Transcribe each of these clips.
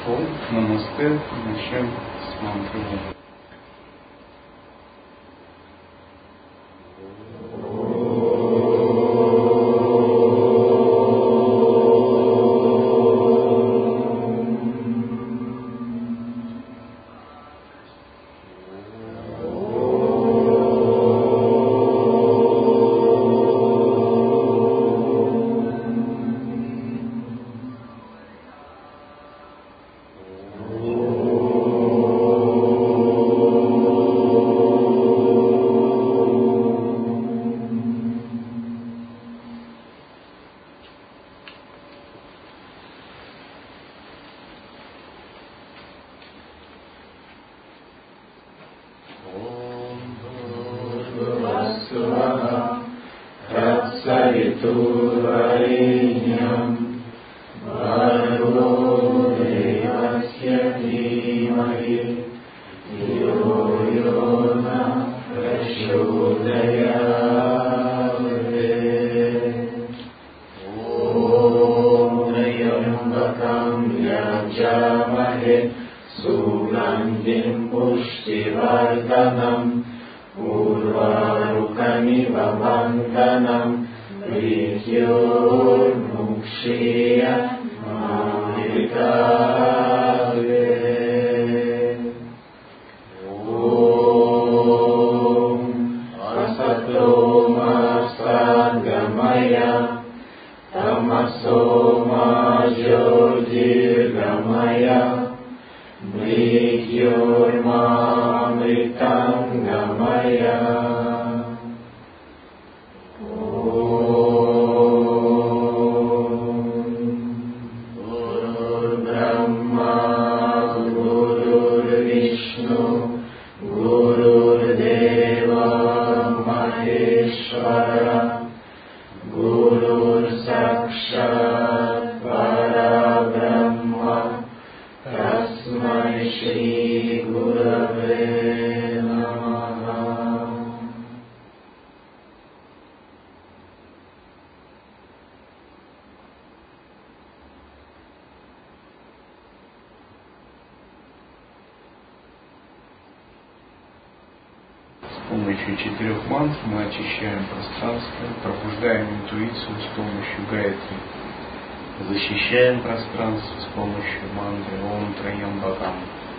Ом Намасте. Начнем с мантры. С помощью 4 мантр мы очищаем пространство, пробуждаем интуицию с помощью гайатри, защищаем пространство с помощью мантры Ом Траямбакам,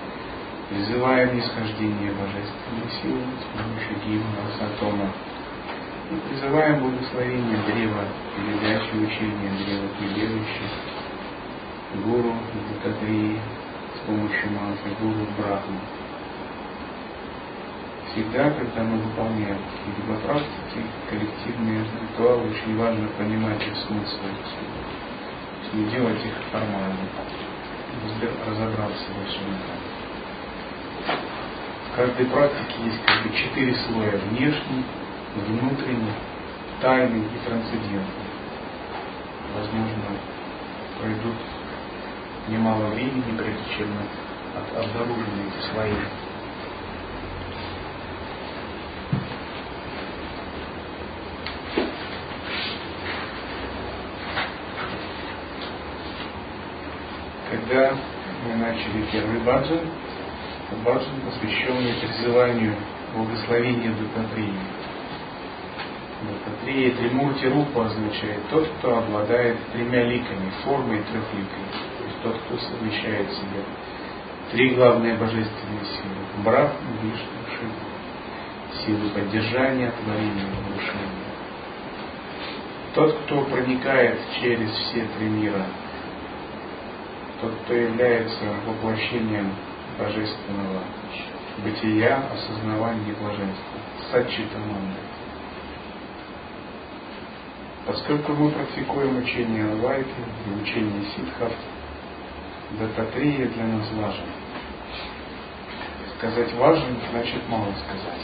призываем нисхождение божественной силы с помощью гимна Сатома и призываем благословение древа, передачи учения древа прибежища, гуру Дататрии с помощью мантры Гуру Брахма. Всегда, когда мы выполняем какие-либо практики, коллективные ритуалы, очень важно понимать их смысл, не делать их формально, разобраться во всем этом. В каждой практике есть как бы 4 слоя: внешний, внутренний, тайный и трансцендентный. Возможно, пройдут немало времени, прежде чем мы обнаружим эти слои. Когда мы начали первый баджан, посвященный призыванию благословения Дататрии. Дататрия Тримурти Рупа означает тот, кто обладает 3 ликами, формой 3 ликами. То есть тот, кто совмещает в себе 3 главные божественные силы: Брахму, Вишну, Шиву, силы поддержания, творения и разрушения. Тот, кто проникает через все 3 мира, тот, кто является воплощением божественного бытия, осознавания и блаженства, Саччитананда. Поскольку мы практикуем учение Адвайты и учение ситхов, Дататрия для нас важен. Сказать важен значит мало сказать.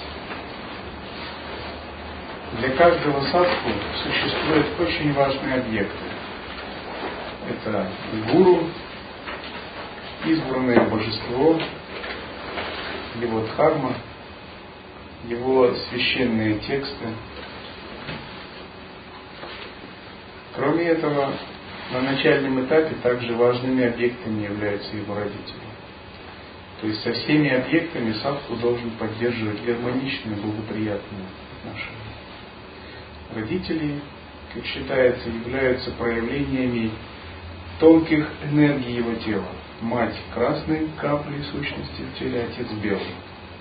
Для каждого садху существуют очень важные объекты. Это гуру, избранное божество, его дхарма, его священные тексты. Кроме этого, на начальном этапе также важными объектами являются его родители. То есть со всеми объектами садху должен поддерживать гармоничные, благоприятные отношения. Родители, как считается, являются проявлениями тонких энергий его тела. Мать красной капли сущности в теле, отец белый.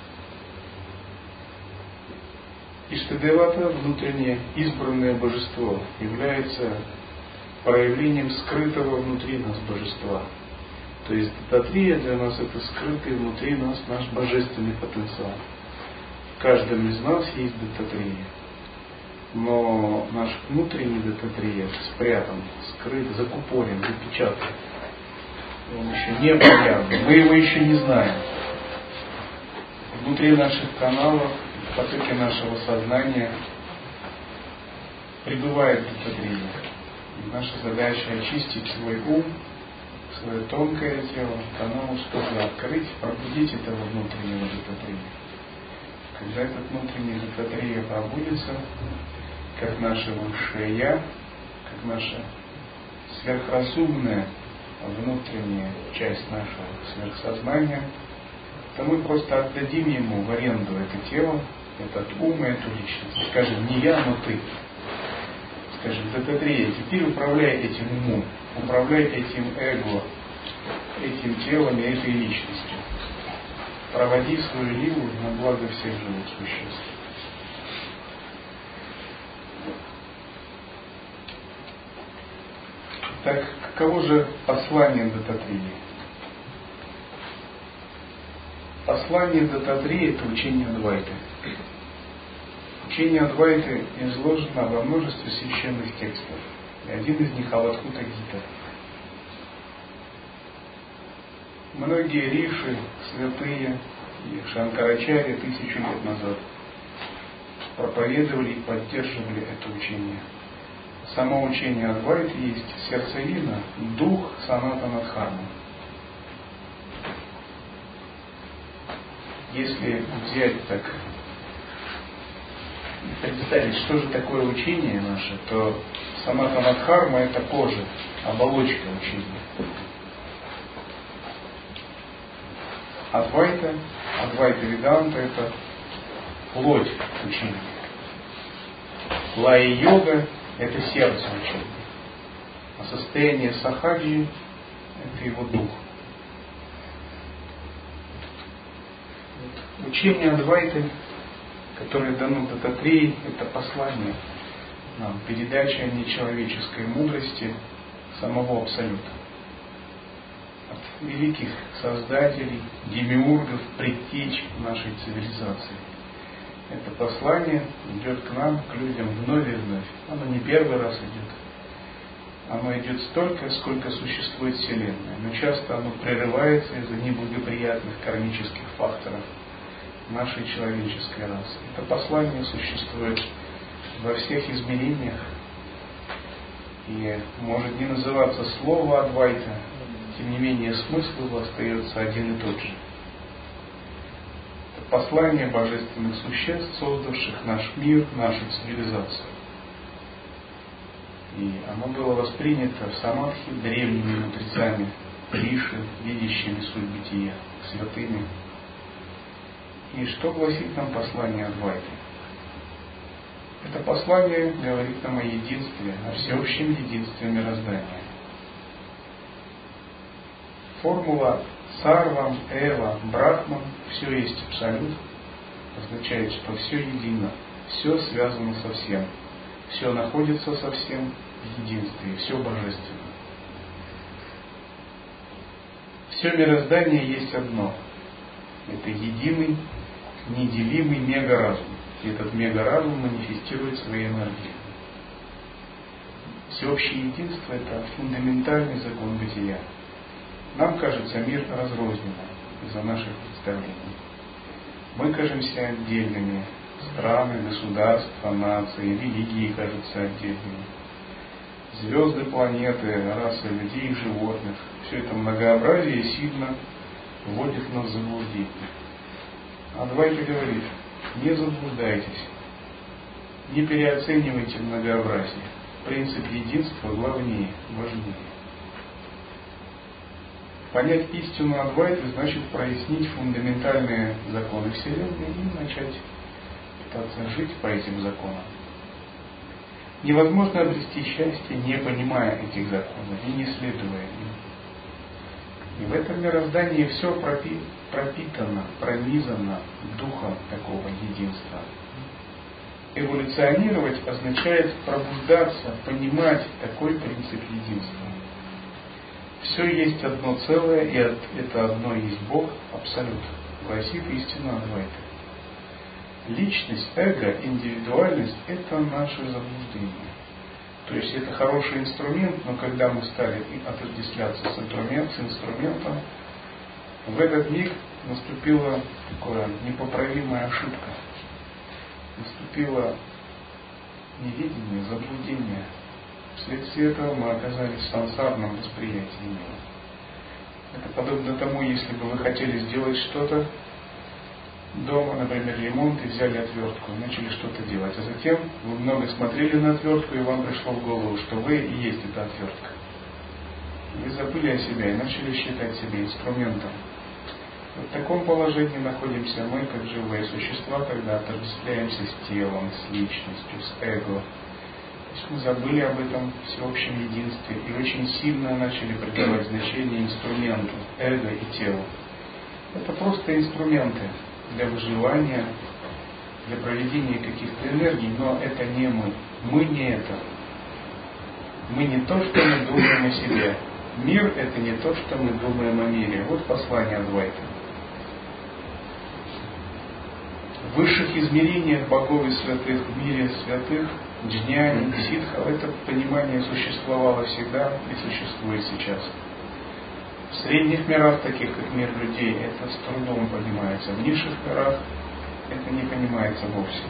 Иштадевата, внутреннее избранное божество, является проявлением скрытого внутри нас божества. То есть Дататрия для нас это скрытый внутри нас наш божественный потенциал. В каждом из нас есть Дататрия. Но наш внутренний Дататрия спрятан, скрыт, закупорен, запечатан. Он еще не понятен. Мы его еще не знаем. Внутри наших каналов, в потоке нашего сознания пребывает Дататрия. Наша задача очистить свой ум, свое тонкое тело, канал, чтобы открыть, пробудить этого внутреннего Дататрия. Когда этот внутренний Дататрия пробудится, как наше высшее Я, как наша сверхразумная внутренняя часть нашего сверхсознания, то мы просто отдадим ему в аренду это тело, этот ум и эту личность. Скажем, не я, но ты. Скажем, Дататрия, теперь управляй этим умом, управляй этим эго, этим телом и этой личностью. Проводи свою лилу на благо всех живых существ. Так, каково же послание Дататрии? Послание Дататрии – это учение Адвайты. Учение Адвайты изложено во множестве священных текстов. И один из них – Авадхута Гита. Многие риши, святые и Шанкарачарья 1000 лет назад проповедовали и поддерживали это учение. Само учение Адвайты есть сердцевина, дух Санатана Дхармы. Если взять так, представить, что же такое учение наше, то Санатана Дхарма это кожа, оболочка учения. Адвайта Веданта это плоть учения. Лая-йога это сердце учения. А состояние сахаджи это его дух. Учение Адвайты, которое дано Дататрии, это послание нам, передача нечеловеческой мудрости самого Абсолюта. От великих создателей, демиургов, предтеч нашей цивилизации. Это послание идет к нам, к людям вновь и вновь. Оно не первый раз идет. Оно идет столько, сколько существует Вселенная. Но часто оно прерывается из-за неблагоприятных кармических факторов нашей человеческой расы. Это послание существует во всех измерениях и может не называться слово Адвайта, тем не менее смысл его остается один и тот же. Это послание божественных существ, создавших наш мир, нашу цивилизацию. И оно было воспринято в самадхи древними мудрецами, риши, видящими суть бытия, святыми. И что гласит нам послание Адвайты? Это послание говорит нам о единстве, о всеобщем единстве мироздания. Формула Сарвам, Эва, Брахман, все есть абсолют, означает, что все едино, все связано со всем, все находится со всем в единстве, все божественно. Все мироздание есть одно. Это единый, неделимый мегаразум. И этот мегаразум манифестирует свои энергии. Всеобщее единство – это фундаментальный закон бытия. Нам кажется мир разрозненным из-за наших представлений. Мы кажемся отдельными. Страны, государства, нации, религии кажутся отдельными. Звезды, планеты, расы людей и животных. Все это многообразие сильно вводит нас в заблуждение. Адвайта говорит, не заблуждайтесь, не переоценивайте многообразие. принцип единства главнее, важнее. Понять истину Адвайты значит прояснить фундаментальные законы Вселенной и начать пытаться жить по этим законам. Невозможно обрести счастье, не понимая этих законов и не следуя им. И в этом мироздании все пропитано, пронизано духом такого единства. Эволюционировать означает пробуждаться, понимать такой принцип единства. Все есть одно целое, и это одно есть Бог, Абсолют, гласит истина Адвайты. Личность, эго, индивидуальность – это наше заблуждение. То есть это хороший инструмент, но когда мы стали отождествляться с инструментом, в этот миг наступила такая непоправимая ошибка. Наступило невидение, заблуждение. Вследствие этого мы оказались в сансарном восприятии мира. Это подобно тому, если бы вы хотели сделать что-то дома, например, ремонт, и взяли отвертку, и начали что-то делать. А затем вы много смотрели на отвертку, и вам пришло в голову, что вы и есть эта отвертка. Вы забыли о себе и начали считать себя инструментом. В таком положении находимся мы, как живые существа, когда отождествляемся с телом, с личностью, с эго. То есть мы забыли об этом всеобщем единстве и очень сильно начали придавать значение инструменту, эго и телу. Это просто инструменты для выживания, для проведения каких-то энергий, но это не мы. Мы не это. Мы не то, что мы думаем о себе. Мир – это не то, что мы думаем о мире. Вот послание Адвайты. В высших измерениях богов и святых, в мире святых, джняни, ситхов, это понимание существовало всегда и существует сейчас. В средних мирах, таких как мир людей, это с трудом понимается. В низших мирах это не понимается вовсе.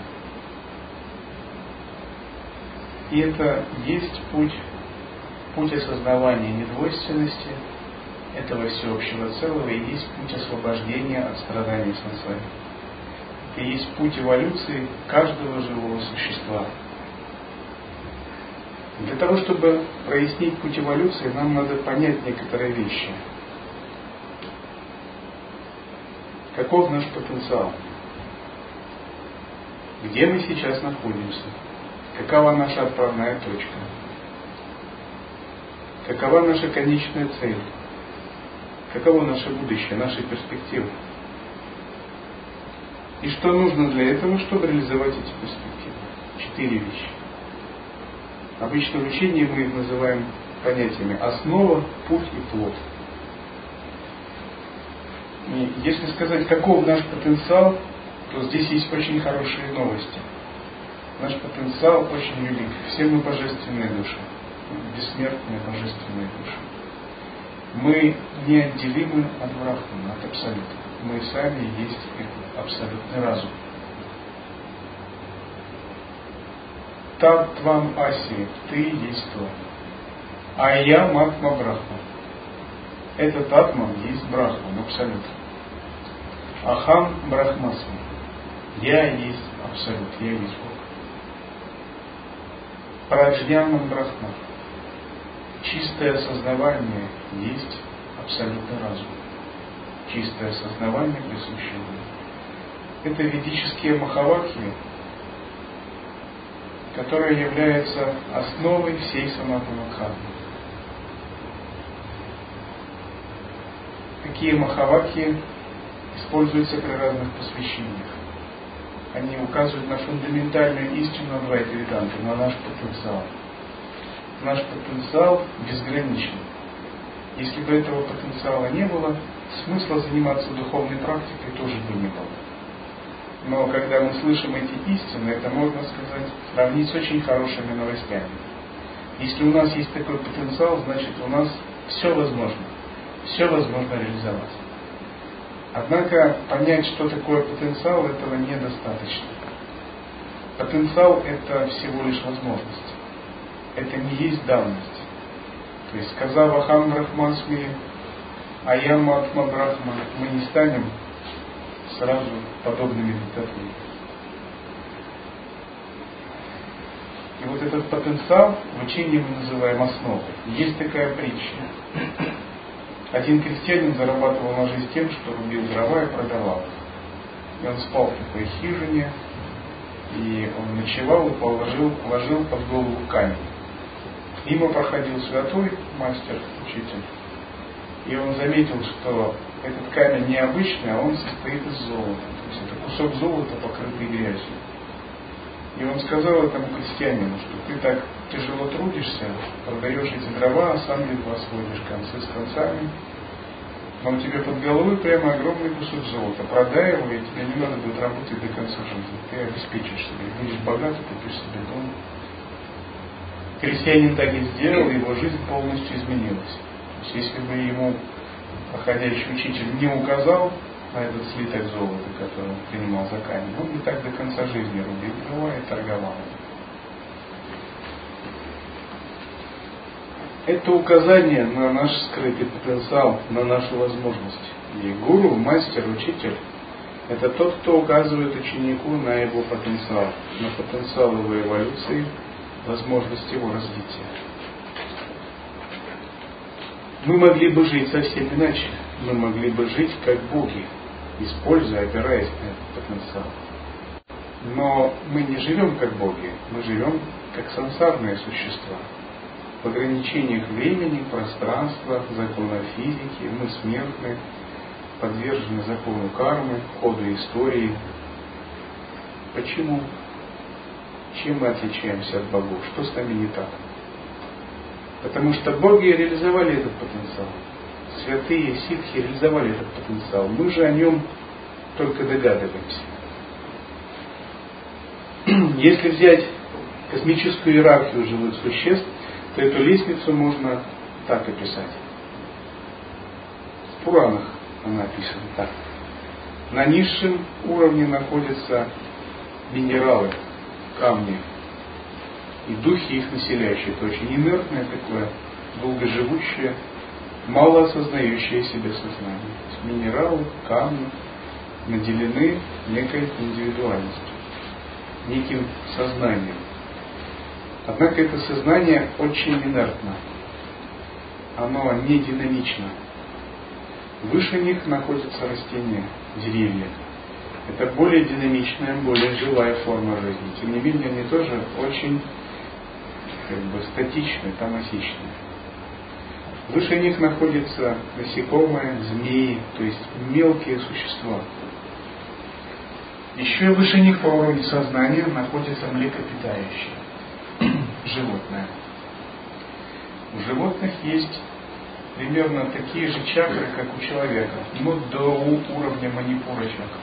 И это есть путь осознавания недвойственности этого всеобщего целого, и есть путь освобождения от страданий сансары. Это есть путь эволюции каждого живого существа. Для того, чтобы прояснить путь эволюции, нам надо понять некоторые вещи. Каков наш потенциал? Где мы сейчас находимся? Какова наша отправная точка? Какова наша конечная цель? Каково наше будущее, наши перспективы? И что нужно для этого, чтобы реализовать эти перспективы? 4 вещи. Обычно в учении мы их называем понятиями основа, путь и плод. И если сказать, каков наш потенциал, то здесь есть очень хорошие новости. Наш потенциал очень велик. Все мы божественные души, бессмертные божественные души. Мы неотделимы от Брахмана, от Абсолюта. Мы сами есть этот абсолютный разум. Таттвам аси, ты есть то. Айям атма брахма. Этот атман есть Брахман, абсолют. Ахам брахмасми. Я есть абсолют, я есть Бог. Праджнянам брахма. Чистое осознавание есть абсолютный разум. Чистое осознавание присуще Богу. Это ведические махавакхи, которые являются основой всей санатана-дхармы. Такие махавакхи используются при разных посвящениях. Они указывают на фундаментальную истину Адвайта Веданты, на наш потенциал. Наш потенциал безграничен. Если бы этого потенциала не было, смысла заниматься духовной практикой тоже бы не было. Но когда мы слышим эти истины, это можно сказать, сравнить с очень хорошими новостями. Если у нас есть такой потенциал, значит у нас все возможно. Все возможно реализовать. Однако понять, что такое потенциал, этого недостаточно. Потенциал – это всего лишь возможность. Это не есть данность. То есть, сказав Ахам Брахмасми, Аям Атма Брахма, мы не станем сразу подобными диктатурами. И вот этот потенциал в учении мы называем основой. Есть такая притча. Один крестьянин зарабатывал на жизнь тем, что рубил дрова и продавал их. И он спал в такой хижине, и он ночевал и положил под голову камень. Мимо проходил святой мастер, учитель, и он заметил, что этот камень необычный, а он состоит из золота. То есть это кусок золота, покрытый грязью. И он сказал этому крестьянину, что ты так тяжело трудишься, продаешь эти дрова, а сам едва сводишь концы с концами. Но у тебя под головой прямо огромный кусок золота. Продай его, и тебе не надо будет работать до конца жизни. Ты обеспечишь себя, будешь богат, купишь себе дом. Крестьянин так и сделал, и его жизнь полностью изменилась. То есть, если бы ему проходящий учитель не указал на этот слиток золота, который он принимал за камень, он бы так до конца жизни рубил дрова и торговал. Это указание на наш скрытый потенциал, на нашу возможность. И гуру, мастер, учитель – это тот, кто указывает ученику на его потенциал, на потенциал его эволюции, возможность его развития. Мы могли бы жить совсем иначе. Мы могли бы жить как боги, используя, опираясь на этот потенциал. Но мы не живем как боги, мы живем как сансарные существа. В ограничениях времени, пространства, закона физики, мы смертны, подвержены закону кармы, ходу истории. Почему? Чем мы отличаемся от богов? Что с нами не так? Потому что боги реализовали этот потенциал. Святые ситхи реализовали этот потенциал. Мы же о нем только догадываемся. Если взять космическую иерархию живых существ, то эту лестницу можно так описать. В Пуранах она описана так. На низшем уровне находятся минералы, камни и духи их населяющие. Это очень инертное такое, долгоживущее, мало осознающее себя сознание. То есть минералы, камни наделены некой индивидуальностью, неким сознанием. Однако это сознание очень инертно. Оно не динамично. Выше них находятся растения, деревья. Это более динамичная, более живая форма жизни. Тем не менее, они тоже очень статичны, томасичны. Выше них находятся насекомые, змеи, то есть мелкие существа. Еще выше них по уровню сознания находятся млекопитающие, животные. У животных есть примерно такие же чакры, как у человека, но до уровня манипура чакры.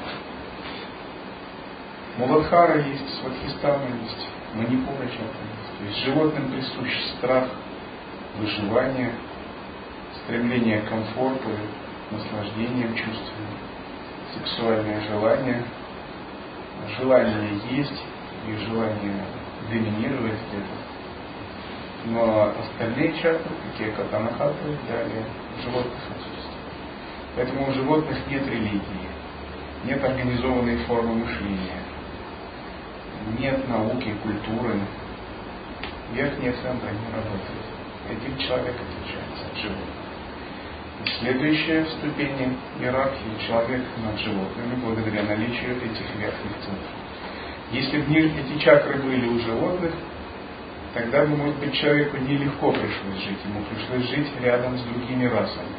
Муладхара есть, Свадхистана есть, манипура чакра есть. То есть животным присущ страх, выживание, стремление к комфорту, наслаждением чувственным, сексуальное желание, желание есть и желание доминировать где-то. Но остальные чакры, такие как анахата и далее, животных отсутствуют. Поэтому у животных нет религии, нет организованной формы мышления, нет науки, культуры. Верхние центры не работают. Этим человек отличается от животных. И следующая в ступени иерархии человек над животными благодаря наличию этих верхних центров. Если бы эти чакры были у животных, тогда бы, может быть, человеку нелегко пришлось жить. Ему пришлось жить рядом с другими расами.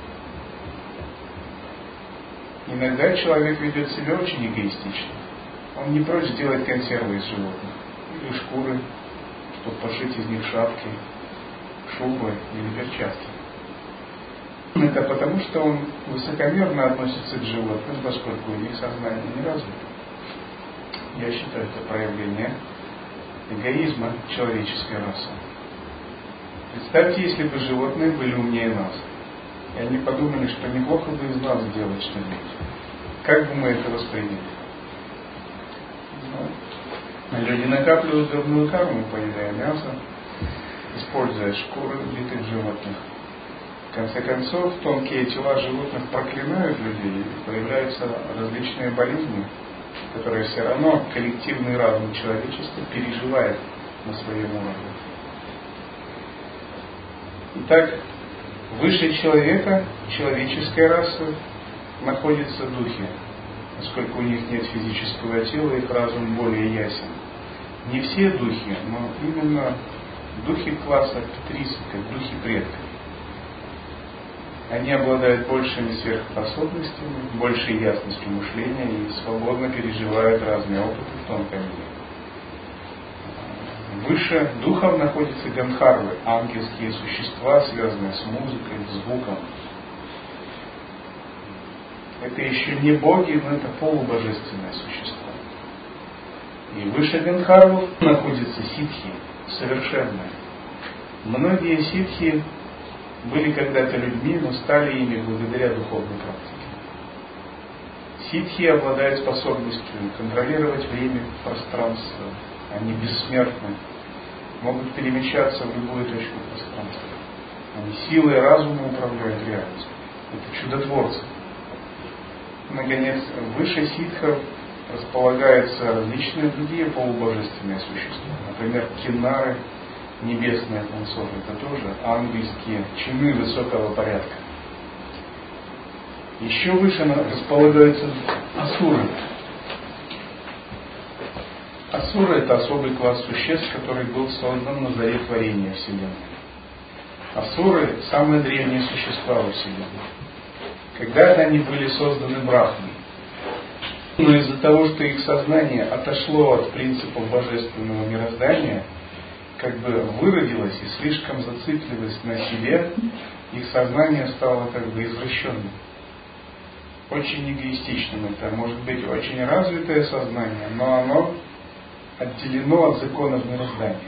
Иногда человек ведет себя очень эгоистично. Он не прочь сделать консервы из животных или шкуры, чтобы пошить из них шапки, шубы или перчатки. Это потому, что он высокомерно относится к животным, поскольку у них сознание не развито. Я считаю, это проявление эгоизма человеческой расы. Представьте, если бы животные были умнее нас, и они подумали, что неплохо бы из нас сделать что-нибудь. Как бы мы это восприняли? Люди накапливают дурную карму, поедая мясо, используя шкуры убитых животных. В конце концов, тонкие тела животных проклинают людей, и появляются различные болезни, которые все равно коллективный разум человечества переживает на своем уровне. Итак, выше человека, человеческая раса, находится в духе, поскольку у них нет физического тела, их разум более ясен. Не все духи, но именно духи класса Петрисов, как духи предков. Они обладают большими сверхспособностями, большей ясностью мышления и свободно переживают разные опыты в тонком мире. Выше духов находятся гандхарвы, ангельские существа, связанные с музыкой, звуком. Это еще не боги, но это полубожественные существа. И выше гандхарвов находятся ситхи, совершенные. Многие ситхи были когда-то людьми, но стали ими благодаря духовной практике. Ситхи обладают способностью контролировать время, пространство. Они бессмертны, могут перемещаться в любую точку пространства. Они силой разума управляют реальностью. Это чудотворцы. Наконец, выше ситхов располагаются различные другие полубожественные существа. Например, киннары, небесные танцоры, это тоже ангельские чины высокого порядка. Еще выше располагаются асуры. Асуры — это особый класс существ, который был создан на заре творения Вселенной. Асуры — самые древние существа во Вселенной. Когда-то они были созданы Брахмой. Но из-за того, что их сознание отошло от принципов божественного мироздания, как бы выродилось и слишком зациклилось на себе, их сознание стало как бы извращенным. Очень эгоистичным. Это может быть очень развитое сознание, но оно отделено от законов мироздания.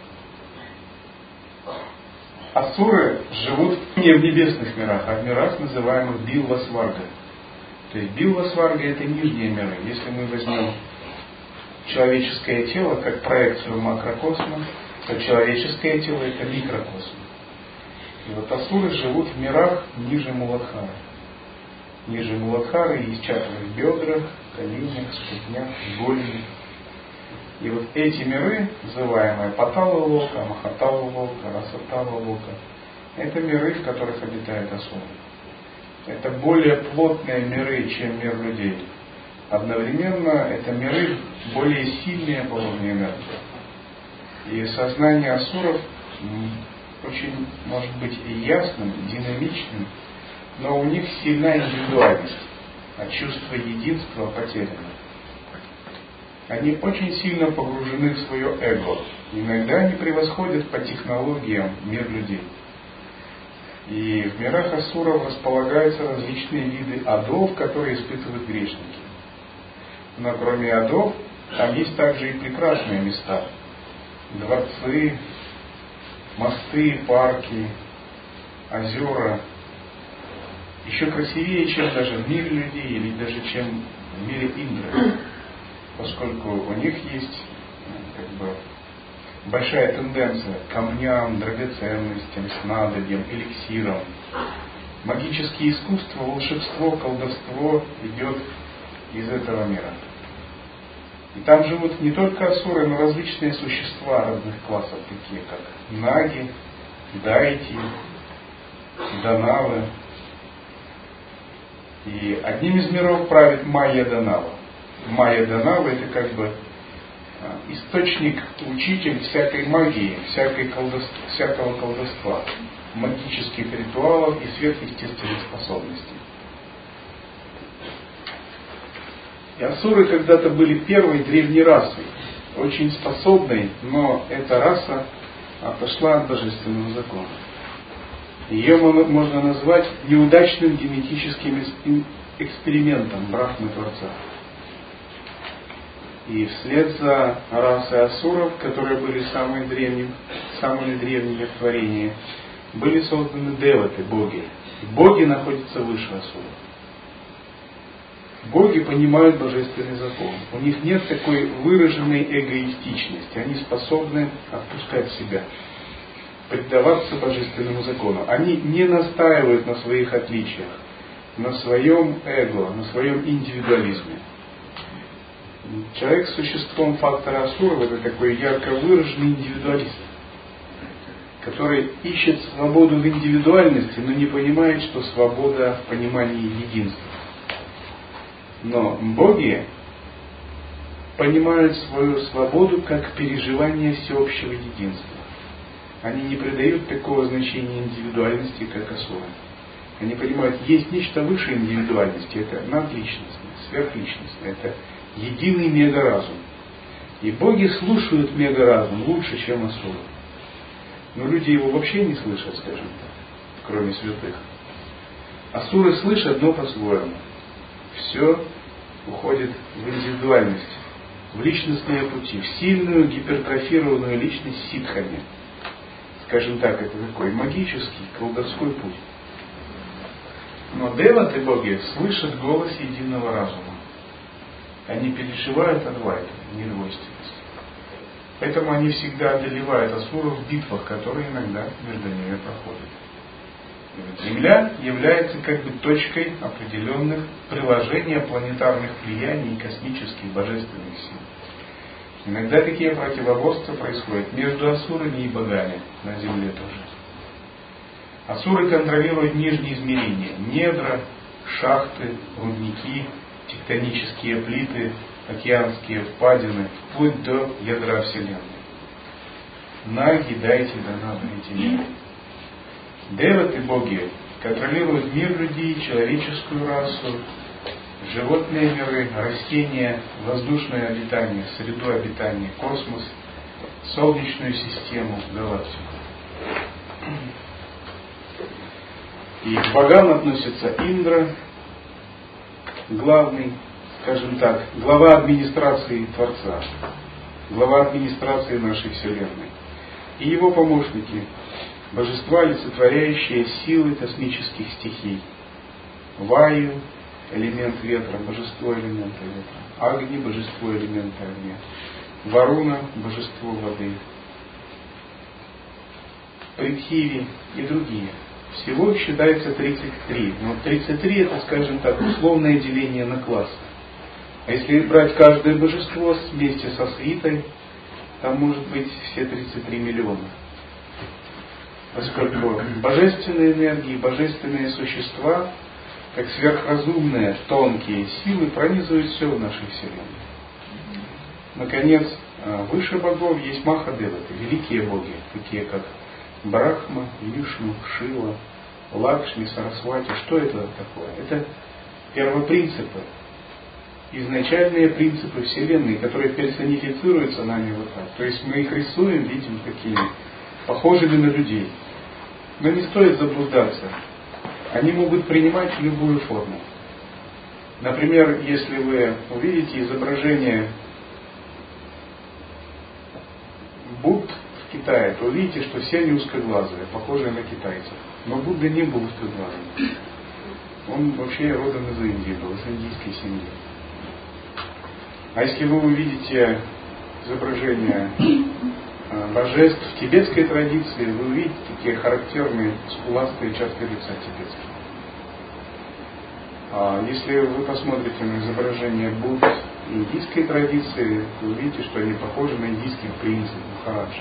Асуры живут не в небесных мирах, а в мирах, называемых Билва-Сварга. То есть Билва-Сварга — это нижние миры. Если мы возьмем человеческое тело как проекцию макрокосма, то человеческое тело — это микрокосм. И вот асуры живут в мирах ниже Муладхары. Ниже Муладхары есть чакры в бедрах, коленях, ступнях, голени. И вот эти миры, называемые Патала-лока, Махатала-лока, Расатала-лока, это миры, в которых обитают асуры. Это более плотные миры, чем мир людей. Одновременно это миры более сильные по уровню энергии. И сознание асуров очень может быть и ясным, и динамичным, но у них сильна индивидуальность, а чувство единства потеряно. Они очень сильно погружены в свое эго. Иногда они превосходят по технологиям мир людей. И в мирах асуров располагаются различные виды адов, которые испытывают грешники. Но кроме адов, там есть также и прекрасные места. Дворцы, мосты, парки, озера. Еще красивее, чем даже в мире людей, или даже чем в мире Индры. Поскольку у них есть большая тенденция к камням, драгоценностям, снадобьям, эликсирам. Магические искусства, волшебство, колдовство идет из этого мира. И там живут не только асуры, но различные существа разных классов, такие как наги, дайти, данавы. И одним из миров правит Майя-Данава. Майя-Данава — это как бы источник, учитель всякой магии, всякого колдовства, магических ритуалов и сверхъестественных способностей. И асуры когда-то были первой древней расой, очень способной, но эта раса отошла от божественного закона. Ее можно назвать неудачным генетическим экспериментом Брахмы Творца. И вслед за расой асуров, которые были самыми древними в творении, были созданы деваты, боги. Боги находятся выше асуров. Боги понимают божественный закон. У них нет такой выраженной эгоистичности. Они способны отпускать себя, предаваться божественному закону. Они не настаивают на своих отличиях, на своем эго, на своем индивидуализме. Человек с существом фактора асуров — это такой ярко выраженный индивидуалист, который ищет свободу в индивидуальности, но не понимает, что свобода в понимании единства. Но боги понимают свою свободу как переживание всеобщего единства. Они не придают такого значения индивидуальности, как асуры. Они понимают, есть нечто выше индивидуальности, это надличностное, сверхличностное, это единый мегаразум. И боги слушают мегаразум лучше, чем асуры. Но люди его вообще не слышат, скажем так, кроме святых. Асуры слышат, но по-своему. Все уходит в индивидуальность, в личностные пути, в сильную гипертрофированную личность ситхами. Скажем так, это такой магический, колдовской путь. Но деваты, боги, слышат голос единого разума. Они переживают адвайту, недвойственность. Поэтому они всегда одолевают асуров в битвах, которые иногда между ними проходят. Земля является как бы точкой определенных приложения планетарных влияний и космических божественных сил. Иногда такие противоборства происходят между асурами и богами, на Земле тоже. Асуры контролируют нижние измерения, недра, шахты, рудники, тектонические плиты, океанские впадины, вплоть до ядра Вселенной. Наги, дайте дано мир. Деваты, боги, контролируют мир людей, человеческую расу, животные миры, растения, воздушное обитание, среду обитания, космос, солнечную систему, галактику. И к богам относятся Индра, главный, скажем так, глава администрации Творца, глава администрации нашей Вселенной, и его помощники, божества, олицетворяющие силы космических стихий. Ваю, элемент ветра, божество элемента ветра. Агни, божество элемента огня. Варуна, божество воды. Притхиви и другие. Всего их считается 33. Но 33 это, скажем так, условное деление на классы. А если брать каждое божество вместе со свитой, там может быть все 33 миллиона. Поскольку божественные энергии, божественные существа, как сверхразумные, тонкие силы, пронизывают все в нашей Вселенной. Наконец, выше богов есть Махадеваты, великие боги, такие как Брахма, Вишну, Шива, Лакшми, Сарасвати. Что это такое? Это первопринципы, изначальные принципы Вселенной, которые персонифицируются нами вот так. То есть мы их рисуем, видим такими похожими на людей. Но не стоит заблуждаться. Они могут принимать любую форму. Например, если вы увидите изображение Будд в Китае, то увидите, что все они узкоглазые, похожие на китайцев. Но Будда не был узкоглазым. Он вообще родом из Индии был, из индийской семьи. А если вы увидите изображение божеств в тибетской традиции, вы увидите такие характерные скуластые черты лица тибетские. А если вы посмотрите на изображение Будд индийской традиции, вы увидите, что они похожи на индийских принцев, махараджи.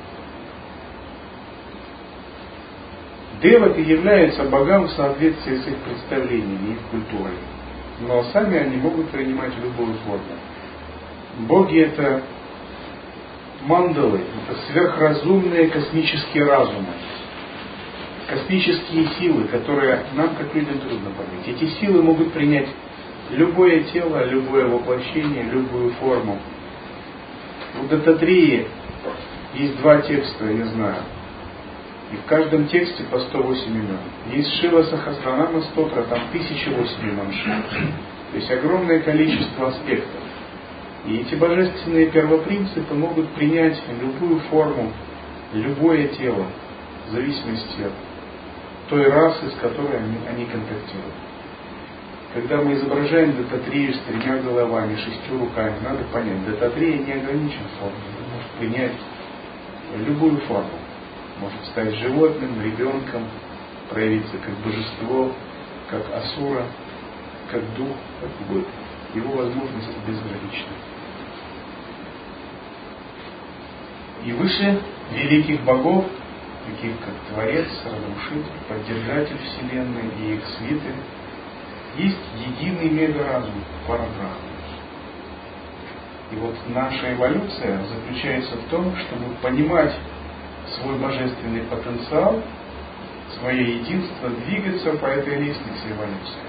Деваты являются богам в соответствии с их представлениями, их культурой. Но сами они могут принимать любую форму. Боги это мандалы, это сверхразумные космические разумы, космические силы, которые нам, как людям, трудно понять. Эти силы могут принять любое тело, любое воплощение, любую форму. У Даттатрии есть 2 текста, я знаю. И в каждом тексте по 108 имен. Есть Шива Сахасранама Стотра, там 1008 имен Шивы. То есть огромное количество аспектов. И эти божественные первопринципы могут принять любую форму, любое тело, в зависимости от той расы, с которой они контактируют. Когда мы изображаем Даттатрию с 3 головами, 6 руками, надо понять, Даттатрия не ограничен формой, он может принять любую форму. Может стать животным, ребенком, проявиться как божество, как асура, как дух, как угодно. его возможности безграничны. И выше великих богов, таких как Творец, Разрушитель, Поддержатель Вселенной и их свиты, есть единый мегаразум Парабрахма. И вот наша эволюция заключается в том, чтобы понимать свой божественный потенциал, свое единство, двигаться по этой лестнице эволюции.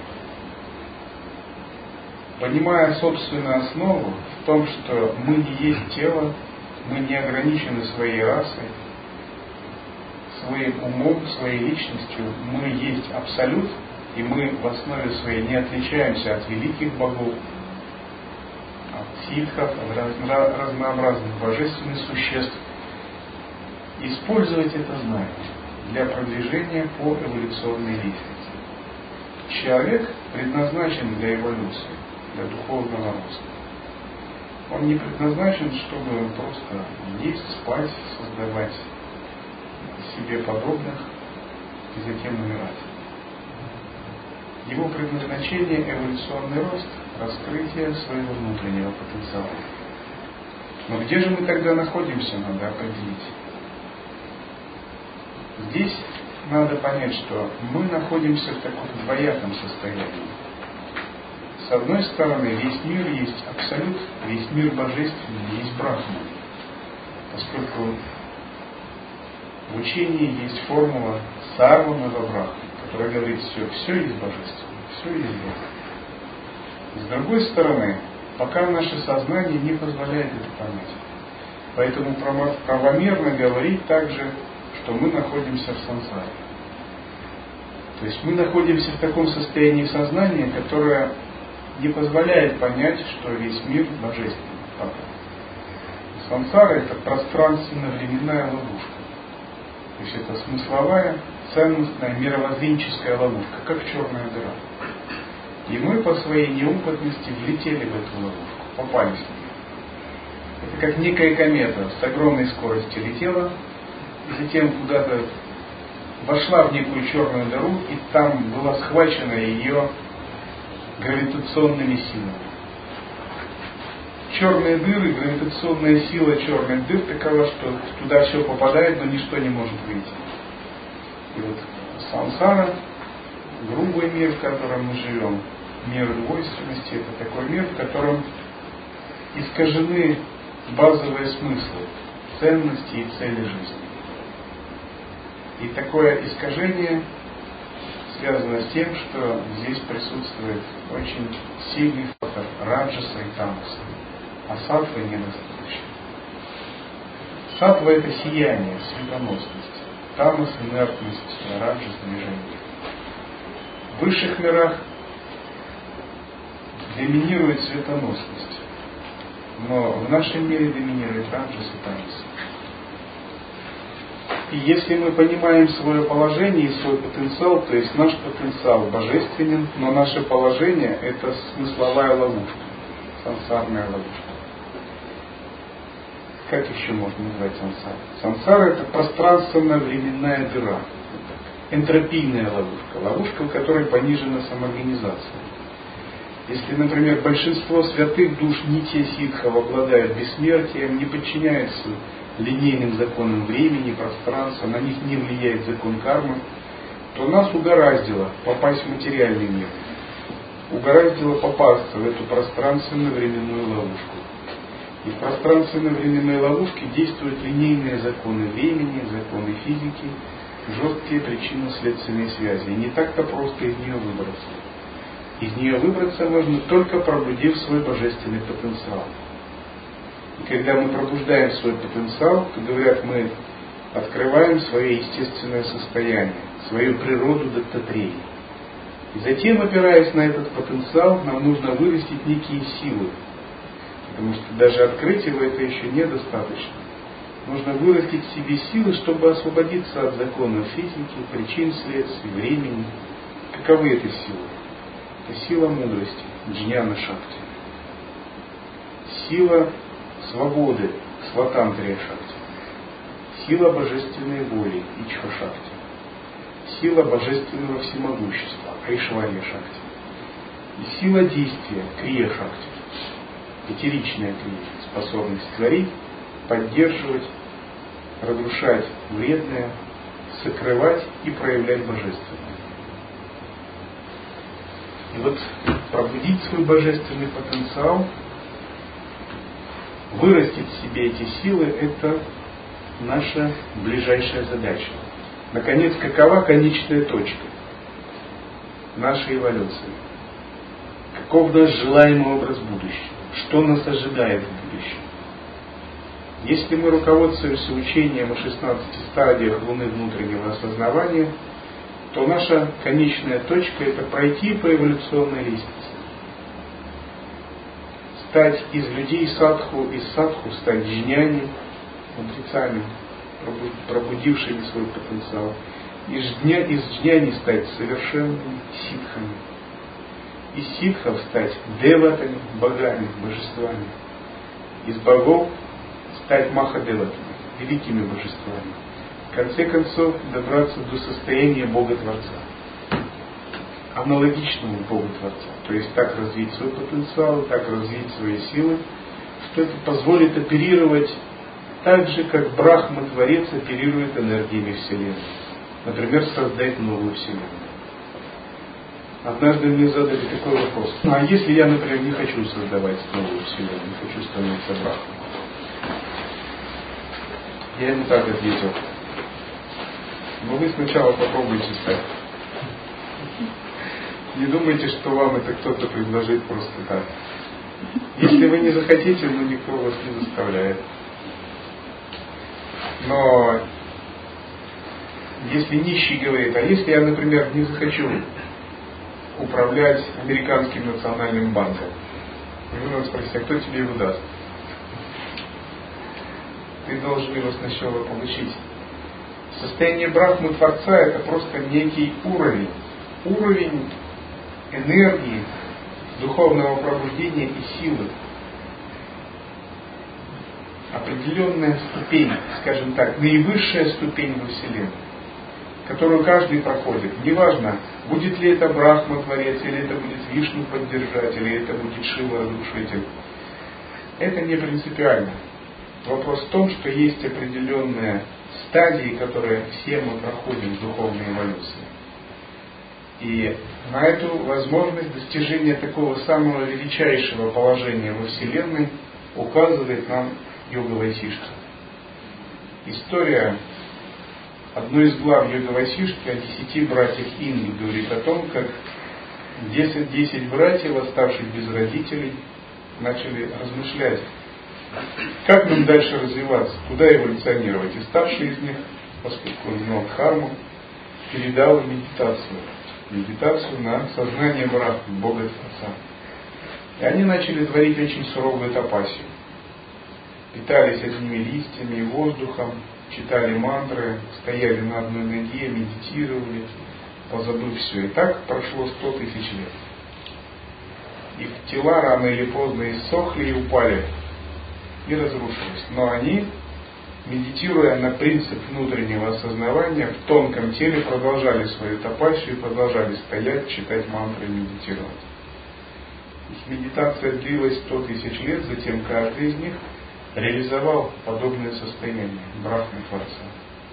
Понимая собственную основу в том, что мы не есть тело, мы не ограничены своей расой, своим умом, своей личностью, мы есть абсолют, и мы в основе своей не отличаемся от великих богов, от ситхов, от разнообразных божественных существ. Использовать это знание для продвижения по эволюционной лестнице. Человек предназначен для эволюции, для духовного роста. Он не предназначен, чтобы просто есть, спать, создавать себе подобных и затем умирать. Его предназначение – эволюционный рост, раскрытие своего внутреннего потенциала. Но где же мы тогда находимся, надо определить. Здесь надо понять, что мы находимся в таком двояком состоянии. С одной стороны, весь мир есть абсолют, весь мир божественный, есть Брахма. Поскольку в учении есть формула Сарвамэва Брахма, которая говорит, все есть божественное, все есть Бог. С другой стороны, пока наше сознание не позволяет это понять. Поэтому правомерно говорить также, что мы находимся в сансаре. То есть мы находимся в таком состоянии сознания, которое не позволяет понять, что весь мир божественный. Сансара – это пространственно-временная ловушка. То есть это смысловая, ценностная, мировоззренческая ловушка, как черная дыра. И мы по своей неопытности влетели в эту ловушку, попались в нее. Это как некая комета с огромной скоростью летела, и затем куда-то вошла в некую черную дыру, и там была схвачена ее гравитационными силами. Черные дыры, гравитационная сила черных дыр такова, что туда все попадает, но ничто не может выйти. И вот сансара, грубый мир, в котором мы живем, мир двойственности, это такой мир, в котором искажены базовые смыслы, ценности и цели жизни. И такое искажение связано с тем, что здесь присутствует очень сильный фактор раджаса и тамаса, а саттвы недостаточно. Саттва – это сияние, светоносность, тамас – инертность, раджас – движение. В высших мирах доминирует светоносность, но в нашем мире доминирует раджас и тамас. И если мы понимаем свое положение и свой потенциал, то есть наш потенциал божественен, но наше положение – это смысловая ловушка, сансарная ловушка. Как еще можно назвать сансару? Сансара – это пространственно-временная дыра, энтропийная ловушка, ловушка, у которой понижена самоорганизация. Если, например, большинство святых душ нитья ситхов обладают бессмертием, не подчиняются линейным законам времени, пространства, на них не влияет закон кармы, то нас угораздило попасть в материальный мир. Угораздило попасться в эту пространственно-временную ловушку. И в пространственно-временной ловушке действуют линейные законы времени, законы физики, жесткие причинно-следственные связи. И не так-то просто из нее выбраться. Из нее выбраться можно только пробудив свой божественный потенциал. И когда мы пробуждаем свой потенциал, то, говорят, мы открываем свое естественное состояние, свою природу даттатреи. И затем, опираясь на этот потенциал, нам нужно вырастить некие силы. Потому что даже открыть его это еще недостаточно. Нужно вырастить в себе силы, чтобы освободиться от законов физики, причин, следствий, времени. Каковы эти силы? Это сила мудрости, джняна шакти. Сила свободы, сватантрия шакти. Сила божественной воли, ичха шакти. Сила божественного всемогущества, айшварья шакти. И сила действия, крия-шакти, пятеричная крия, способность творить, поддерживать, разрушать вредное, сокрывать и проявлять божественное. И вот пробудить свой божественный потенциал, вырастить в себе эти силы – это наша ближайшая задача. Наконец, какова конечная точка нашей эволюции? Каков наш желаемый образ будущего? Что нас ожидает в будущем? Если мы руководствуемся учением о 16 стадиях Луны внутреннего осознавания, то наша конечная точка – это пройти по эволюционной лестнице. Стать из людей садху, из садху стать джняни, мудрецами, пробудившими свой потенциал. Из джняни стать совершенными ситхами. Из ситхов стать деватами, богами, божествами. Из богов стать махадеватами, великими божествами. В конце концов, добраться до состояния Бога-Творца. Аналогичного Богу-Творца. То есть так развить свой потенциал, так развить свои силы, что это позволит оперировать так же, как Брахма-Творец оперирует энергиями Вселенной. Например, создать новую Вселенную. Однажды мне задали такой вопрос. А если я, например, не хочу создавать новую Вселенную, не хочу становиться Брахмой? Я ему так ответил. Но вы сначала попробуйте стать. Не думайте, что вам это кто-то предложит просто так. Если вы не захотите, но никто вас не заставляет. Но если нищий говорит, а если я, например, не захочу управлять американским национальным банком, и вы надо спросить, а кто тебе его даст? Ты должен его сначала получить. Состояние Брахмы Творца – это просто некий уровень. Уровень энергии, духовного пробуждения и силы. Определенная ступень, скажем так, наивысшая ступень во Вселенной, которую каждый проходит. Неважно, будет ли это Брахма Творец, или это будет Вишну поддержать, или это будет Шива разрушитель. Это не принципиально. Вопрос в том, что есть определенные стадии, которые все мы проходим в духовной эволюции. И на эту возможность достижения такого самого величайшего положения во Вселенной указывает нам Йога Васиштха. История одной из глав Йога Васиштхи о 10 братьях Инду говорит о том, как 10 братьев, оставших без родителей, начали размышлять, как нам дальше развиваться, куда эволюционировать. И старший из них, поскольку он знал дхарму, передал им медитацию на сознание Брахмы, Бога-Творца. И они начали творить очень суровую тапасию. Питались одними листьями и воздухом, читали мантры, стояли на одной ноге, медитировали, позабыв все. И так прошло 100 тысяч лет. Их тела рано или поздно иссохли и упали, и разрушились. Но они, медитируя на принцип внутреннего осознавания, в тонком теле продолжали свою тапасию, продолжали стоять, читать мантры и медитировать. Их медитация длилась 100 тысяч лет, затем каждый из них реализовал подобное состояние Брахмы Творца.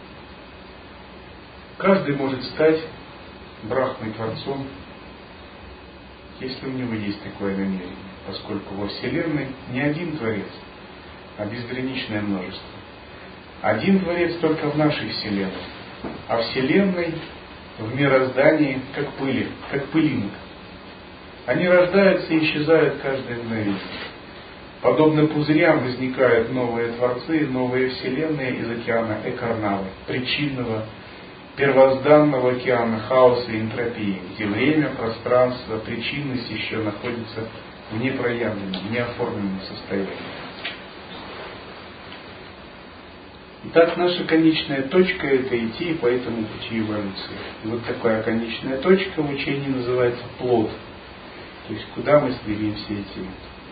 Каждый может стать Брахмой Творцом, если у него есть такое намерение, поскольку во Вселенной не один Творец, а безграничное множество. Один Творец только в нашей Вселенной, а Вселенной в мироздании как пыли, как пылинок. Они рождаются и исчезают каждое мгновение. Подобно пузырям возникают новые Творцы, новые Вселенные из океана Экарнавы, причинного, первозданного океана хаоса и энтропии, где время, пространство, причинность еще находятся в непроявленном, неоформленном состоянии. Итак, наша конечная точка – это идти по этому пути эволюции. И вот такая конечная точка в учении называется плод. То есть, куда мы стремимся идти.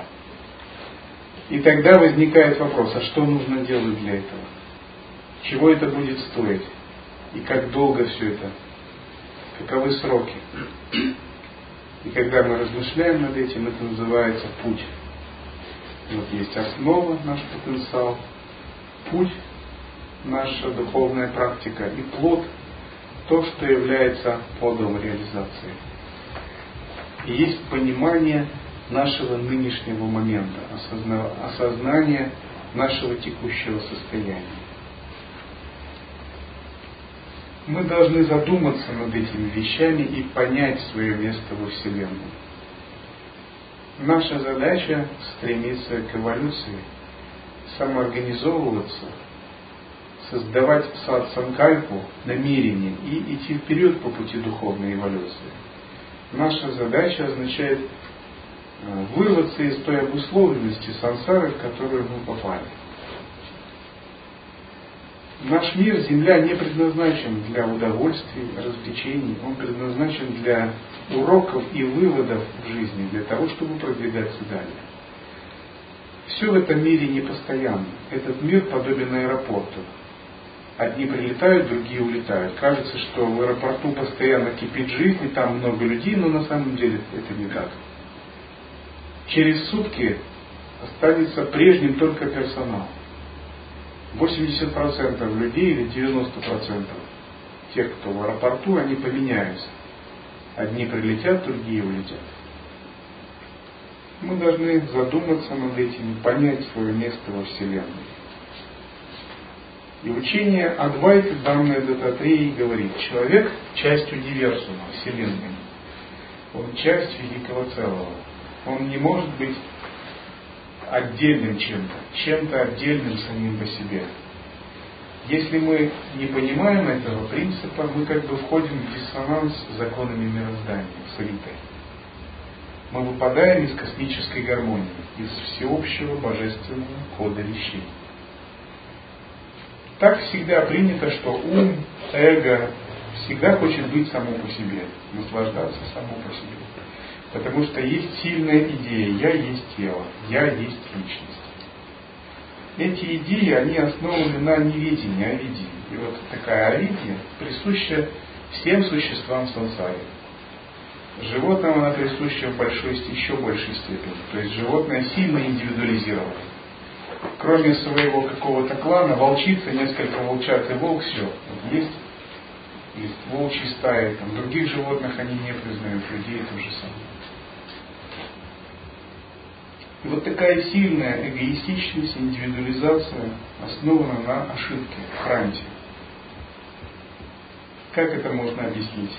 И тогда возникает вопрос, а что нужно делать для этого? Чего это будет стоить? И как долго все это? Каковы сроки? И когда мы размышляем над этим, это называется путь. Вот есть основа, наш потенциал, путь, наша духовная практика и плод, то, что является плодом реализации. И есть понимание нашего нынешнего момента, осознание нашего текущего состояния. Мы должны задуматься над этими вещами и понять свое место во Вселенной. Наша задача стремиться к эволюции, самоорганизовываться, создавать садсанкальпу, намерение и идти вперед по пути духовной эволюции. Наша задача означает вырваться из той обусловленности сансары, в которую мы попали. Наш мир, Земля, не предназначен для удовольствий, развлечений. Он предназначен для уроков и выводов в жизни, для того, чтобы продвигаться далее. Все в этом мире непостоянно. Этот мир подобен аэропорту. Одни прилетают, другие улетают. Кажется, что в аэропорту постоянно кипит жизнь, и там много людей, но на самом деле это не так. Через сутки останется прежним только персонал. 80% людей или 90% тех, кто в аэропорту, они поменяются. Одни прилетят, другие улетят. Мы должны задуматься над этим и понять свое место во Вселенной. И учение Адвайты, данное Даттатреей, говорит: человек – часть универсума, Вселенной. Он часть великого целого. Он не может быть отдельным чем-то отдельным самим по себе. Если мы не понимаем этого принципа, мы как бы входим в диссонанс с законами мироздания, с Ритой. Мы выпадаем из космической гармонии, из всеобщего божественного хода вещей. Так всегда принято, что ум, эго всегда хочет быть само по себе, наслаждаться само по себе. Потому что есть сильная идея: я есть тело, я есть личность. Эти идеи, они основаны на неведении, авидии. И вот такая авидия присуща всем существам в сансаре. Животным она присуща в еще большей степени. То есть животное сильно индивидуализировано. Кроме своего какого-то клана, волчица, несколько волчат и волк, все. Есть волчьи стаи, там, других животных они не признают, людей то же самое. И вот такая сильная эгоистичность, индивидуализация основана на ошибке, хранте. Как это можно объяснить?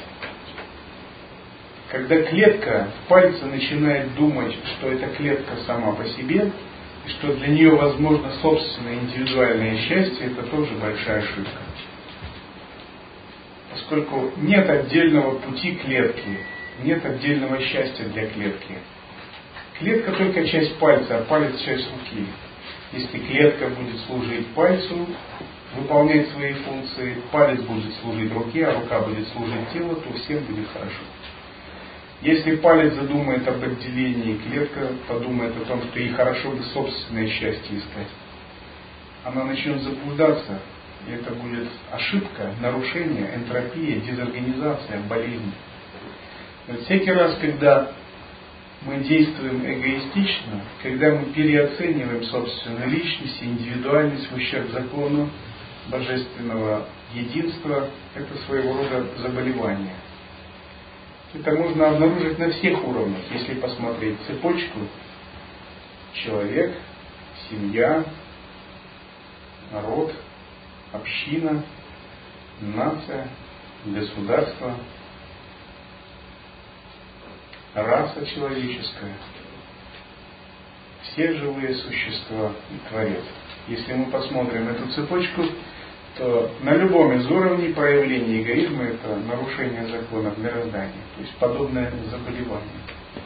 Когда клетка в пальце начинает думать, что эта клетка сама по себе, и что для нее возможно собственное индивидуальное счастье, это тоже большая ошибка. Поскольку нет отдельного пути клетки, нет отдельного счастья для клетки. Клетка только часть пальца, а палец часть руки. Если клетка будет служить пальцу, выполнять свои функции, палец будет служить руке, а рука будет служить телу, то всем будет хорошо. Если палец задумает об отделении, клетка подумает о том, что ей хорошо бы собственное счастье искать, она начнет заблуждаться, и это будет ошибка, нарушение, энтропия, дезорганизация, болезнь. Но всякий раз, когда мы действуем эгоистично, когда мы переоцениваем собственную личность и индивидуальность в ущерб закону божественного единства, это своего рода заболевание. Это можно обнаружить на всех уровнях, если посмотреть цепочку: человек, семья, народ, община, нация, государство, раса человеческая, все живые существа и Творец. Если мы посмотрим эту цепочку, то на любом из уровней проявления эгоизма это нарушение законов мироздания, то есть подобное заболевание.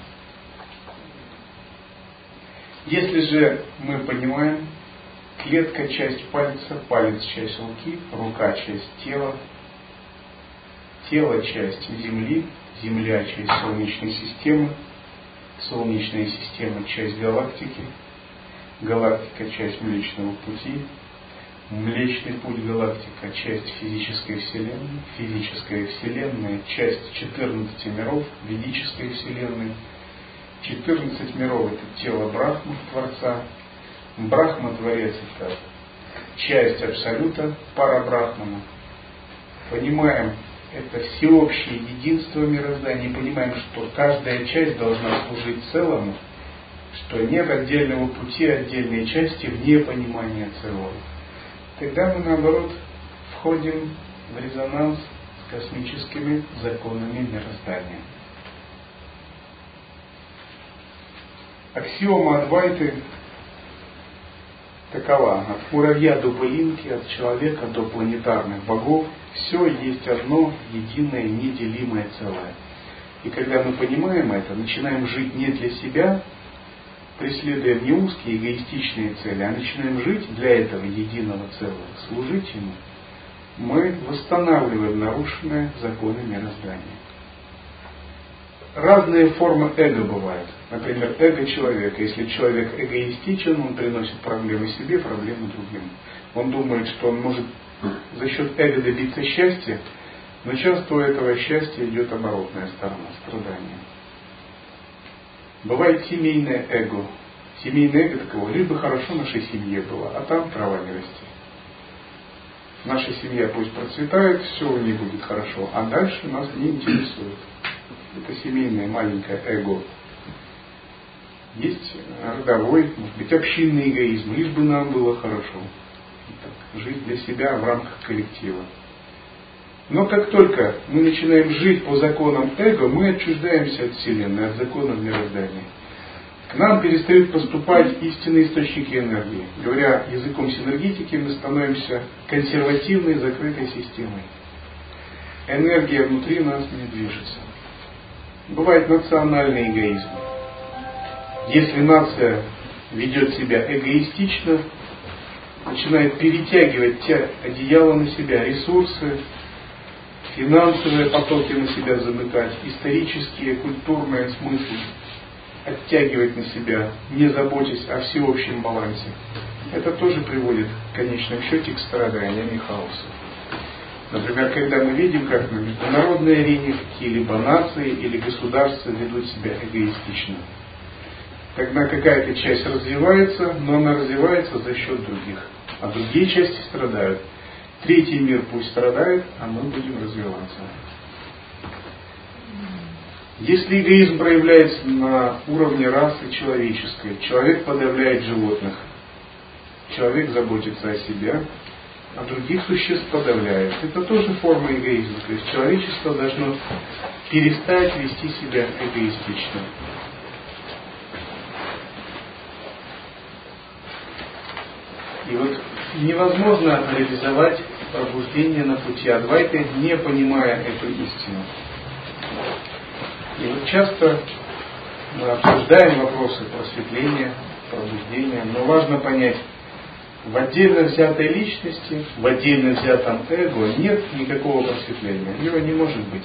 Если же мы понимаем, клетка часть пальца, палец часть руки, рука часть тела, тело часть земли, Земля часть Солнечной системы, Солнечная система часть галактики, галактика часть Млечного Пути, Млечный путь галактика, часть физической вселенной, часть 14 миров, ведической вселенной. 14 миров это тело Брахмы, Творца. Брахма, Творец, это часть Абсолюта, Парабрахмана. Понимаем, это всеобщее единство мироздания, понимаем, что каждая часть должна служить целому, что нет отдельного пути, отдельной части вне понимания целого. Тогда мы, наоборот, входим в резонанс с космическими законами мироздания. Аксиома Адвайты такова: от муравья до пылинки, от человека до планетарных богов, все есть одно, единое, неделимое целое. И когда мы понимаем это, начинаем жить не для себя, преследуя не узкие эгоистичные цели, а начинаем жить для этого единого целого, служить ему, мы восстанавливаем нарушенные законы мироздания. Разные формы эго бывают. Например, эго человека. Если человек эгоистичен, он приносит проблемы себе, проблемы другим. Он думает, что он может за счет эго добиться счастья, но часто у этого счастья идет оборотная сторона, страдания. Бывает семейное эго. Семейное эго таково: лишь бы хорошо нашей семье было, а там трава не расти. Наша семья пусть процветает, все у нее будет хорошо, а дальше нас не интересует. Это семейное маленькое эго. Есть родовой, может быть, общинный эгоизм, лишь бы нам было хорошо. Так, жить для себя в рамках коллектива. Но как только мы начинаем жить по законам эго, мы отчуждаемся от Вселенной, от законов мироздания. К нам перестают поступать истинные источники энергии. Говоря языком синергетики, мы становимся консервативной, закрытой системой. Энергия внутри нас не движется. Бывает национальный эгоизм. Если нация ведет себя эгоистично, начинает перетягивать те одеяла на себя, ресурсы, финансовые потоки на себя замыкать, исторические, культурные смыслы оттягивать на себя, не заботясь о всеобщем балансе. Это тоже приводит в конечном счете к страданиям и хаосу. Например, когда мы видим, как на международной арене какие-либо нации или государства ведут себя эгоистично. Тогда какая-то часть развивается, но она развивается за счет других. А другие части страдают. Третий мир пусть страдает, а мы будем развиваться. Если эгоизм проявляется на уровне расы человеческой, человек подавляет животных, человек заботится о себе, а других существ подавляет. Это тоже форма эгоизма. То есть человечество должно перестать вести себя эгоистично. И вот невозможно реализовать пробуждение на пути Адвайты, не понимая эту истину. И вот часто мы обсуждаем вопросы просветления, пробуждения, но важно понять, в отдельно взятой личности, в отдельно взятом эго нет никакого просветления. Его не может быть.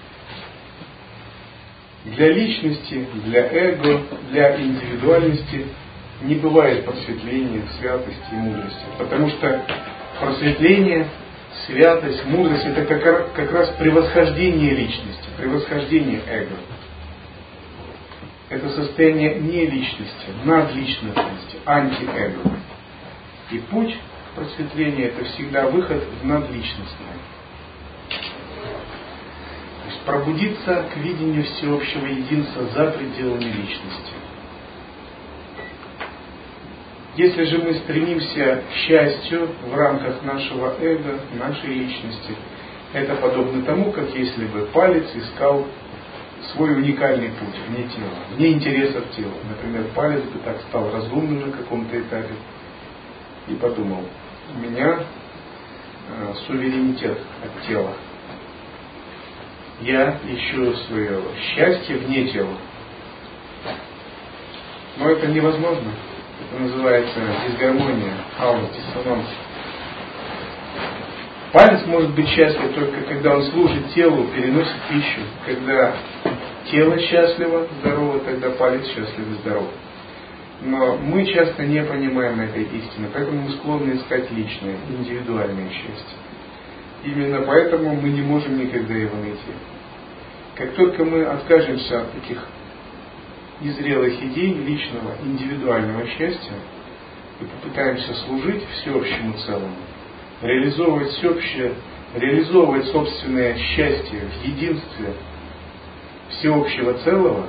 Для личности, для эго, для индивидуальности не бывает просветления, святости и мудрости. Потому что просветление, святость, мудрость — это как раз превосхождение личности, превосхождение эго. Это состояние не личности, надличностности, антиэго. И путь к просветлению — это всегда выход в надличностное. То есть пробудиться к видению всеобщего единства за пределами личности. Если же мы стремимся к счастью в рамках нашего эго, нашей личности, это подобно тому, как если бы палец искал свой уникальный путь вне тела, вне интересов тела. Например, палец бы так стал разумным на каком-то этапе и подумал: у меня суверенитет от тела. Я ищу свое счастье вне тела. Но это невозможно. Это называется дисгармония, хаос, диссонанс. Палец может быть счастлив только когда он служит телу, переносит пищу. Когда тело счастливо, здорово, тогда палец счастлив и здоров. Но мы часто не понимаем этой истины, поэтому мы склонны искать личное, индивидуальное счастье. Именно поэтому мы не можем никогда его найти. Как только мы откажемся от таких незрелых идей личного, индивидуального счастья и попытаемся служить всеобщему целому, реализовывать всеобщее, реализовывать собственное счастье в единстве всеобщего целого,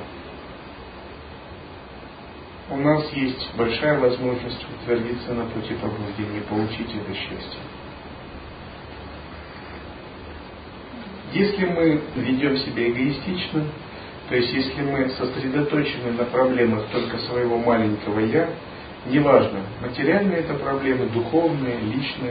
у нас есть большая возможность утвердиться на пути пробуждения и получить это счастье. Если мы ведем себя эгоистично, то есть если мы сосредоточены на проблемах только своего маленького «я», неважно, материальные это проблемы, духовные, личные,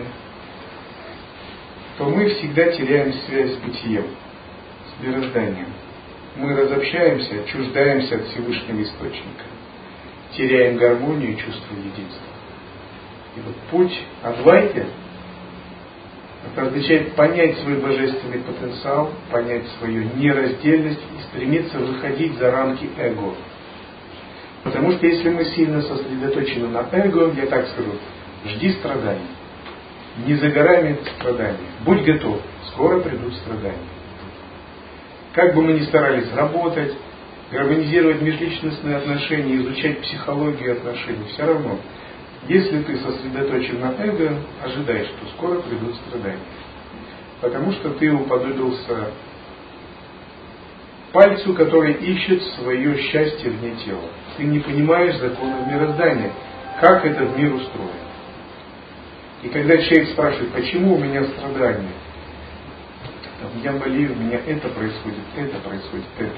то мы всегда теряем связь с бытием, с мирозданием. Мы разобщаемся, отчуждаемся от Всевышнего Источника, теряем гармонию и чувство единства. И вот путь Адвайты — это означает понять свой божественный потенциал, понять свою нераздельность и стремиться выходить за рамки эго. Потому что если мы сильно сосредоточены на эго, я так скажу, жди страданий. Не за горами страдания. Будь готов, скоро придут страдания. Как бы мы ни старались работать, гармонизировать межличностные отношения, изучать психологию отношений, все равно, если ты сосредоточен на эго, ожидай, что скоро придут страдания. Потому что ты уподобился пальцу, который ищет свое счастье вне тела. Ты не понимаешь законов мироздания, как этот мир устроен. И когда человек спрашивает, почему у меня страдания, я болею, у меня это происходит, это.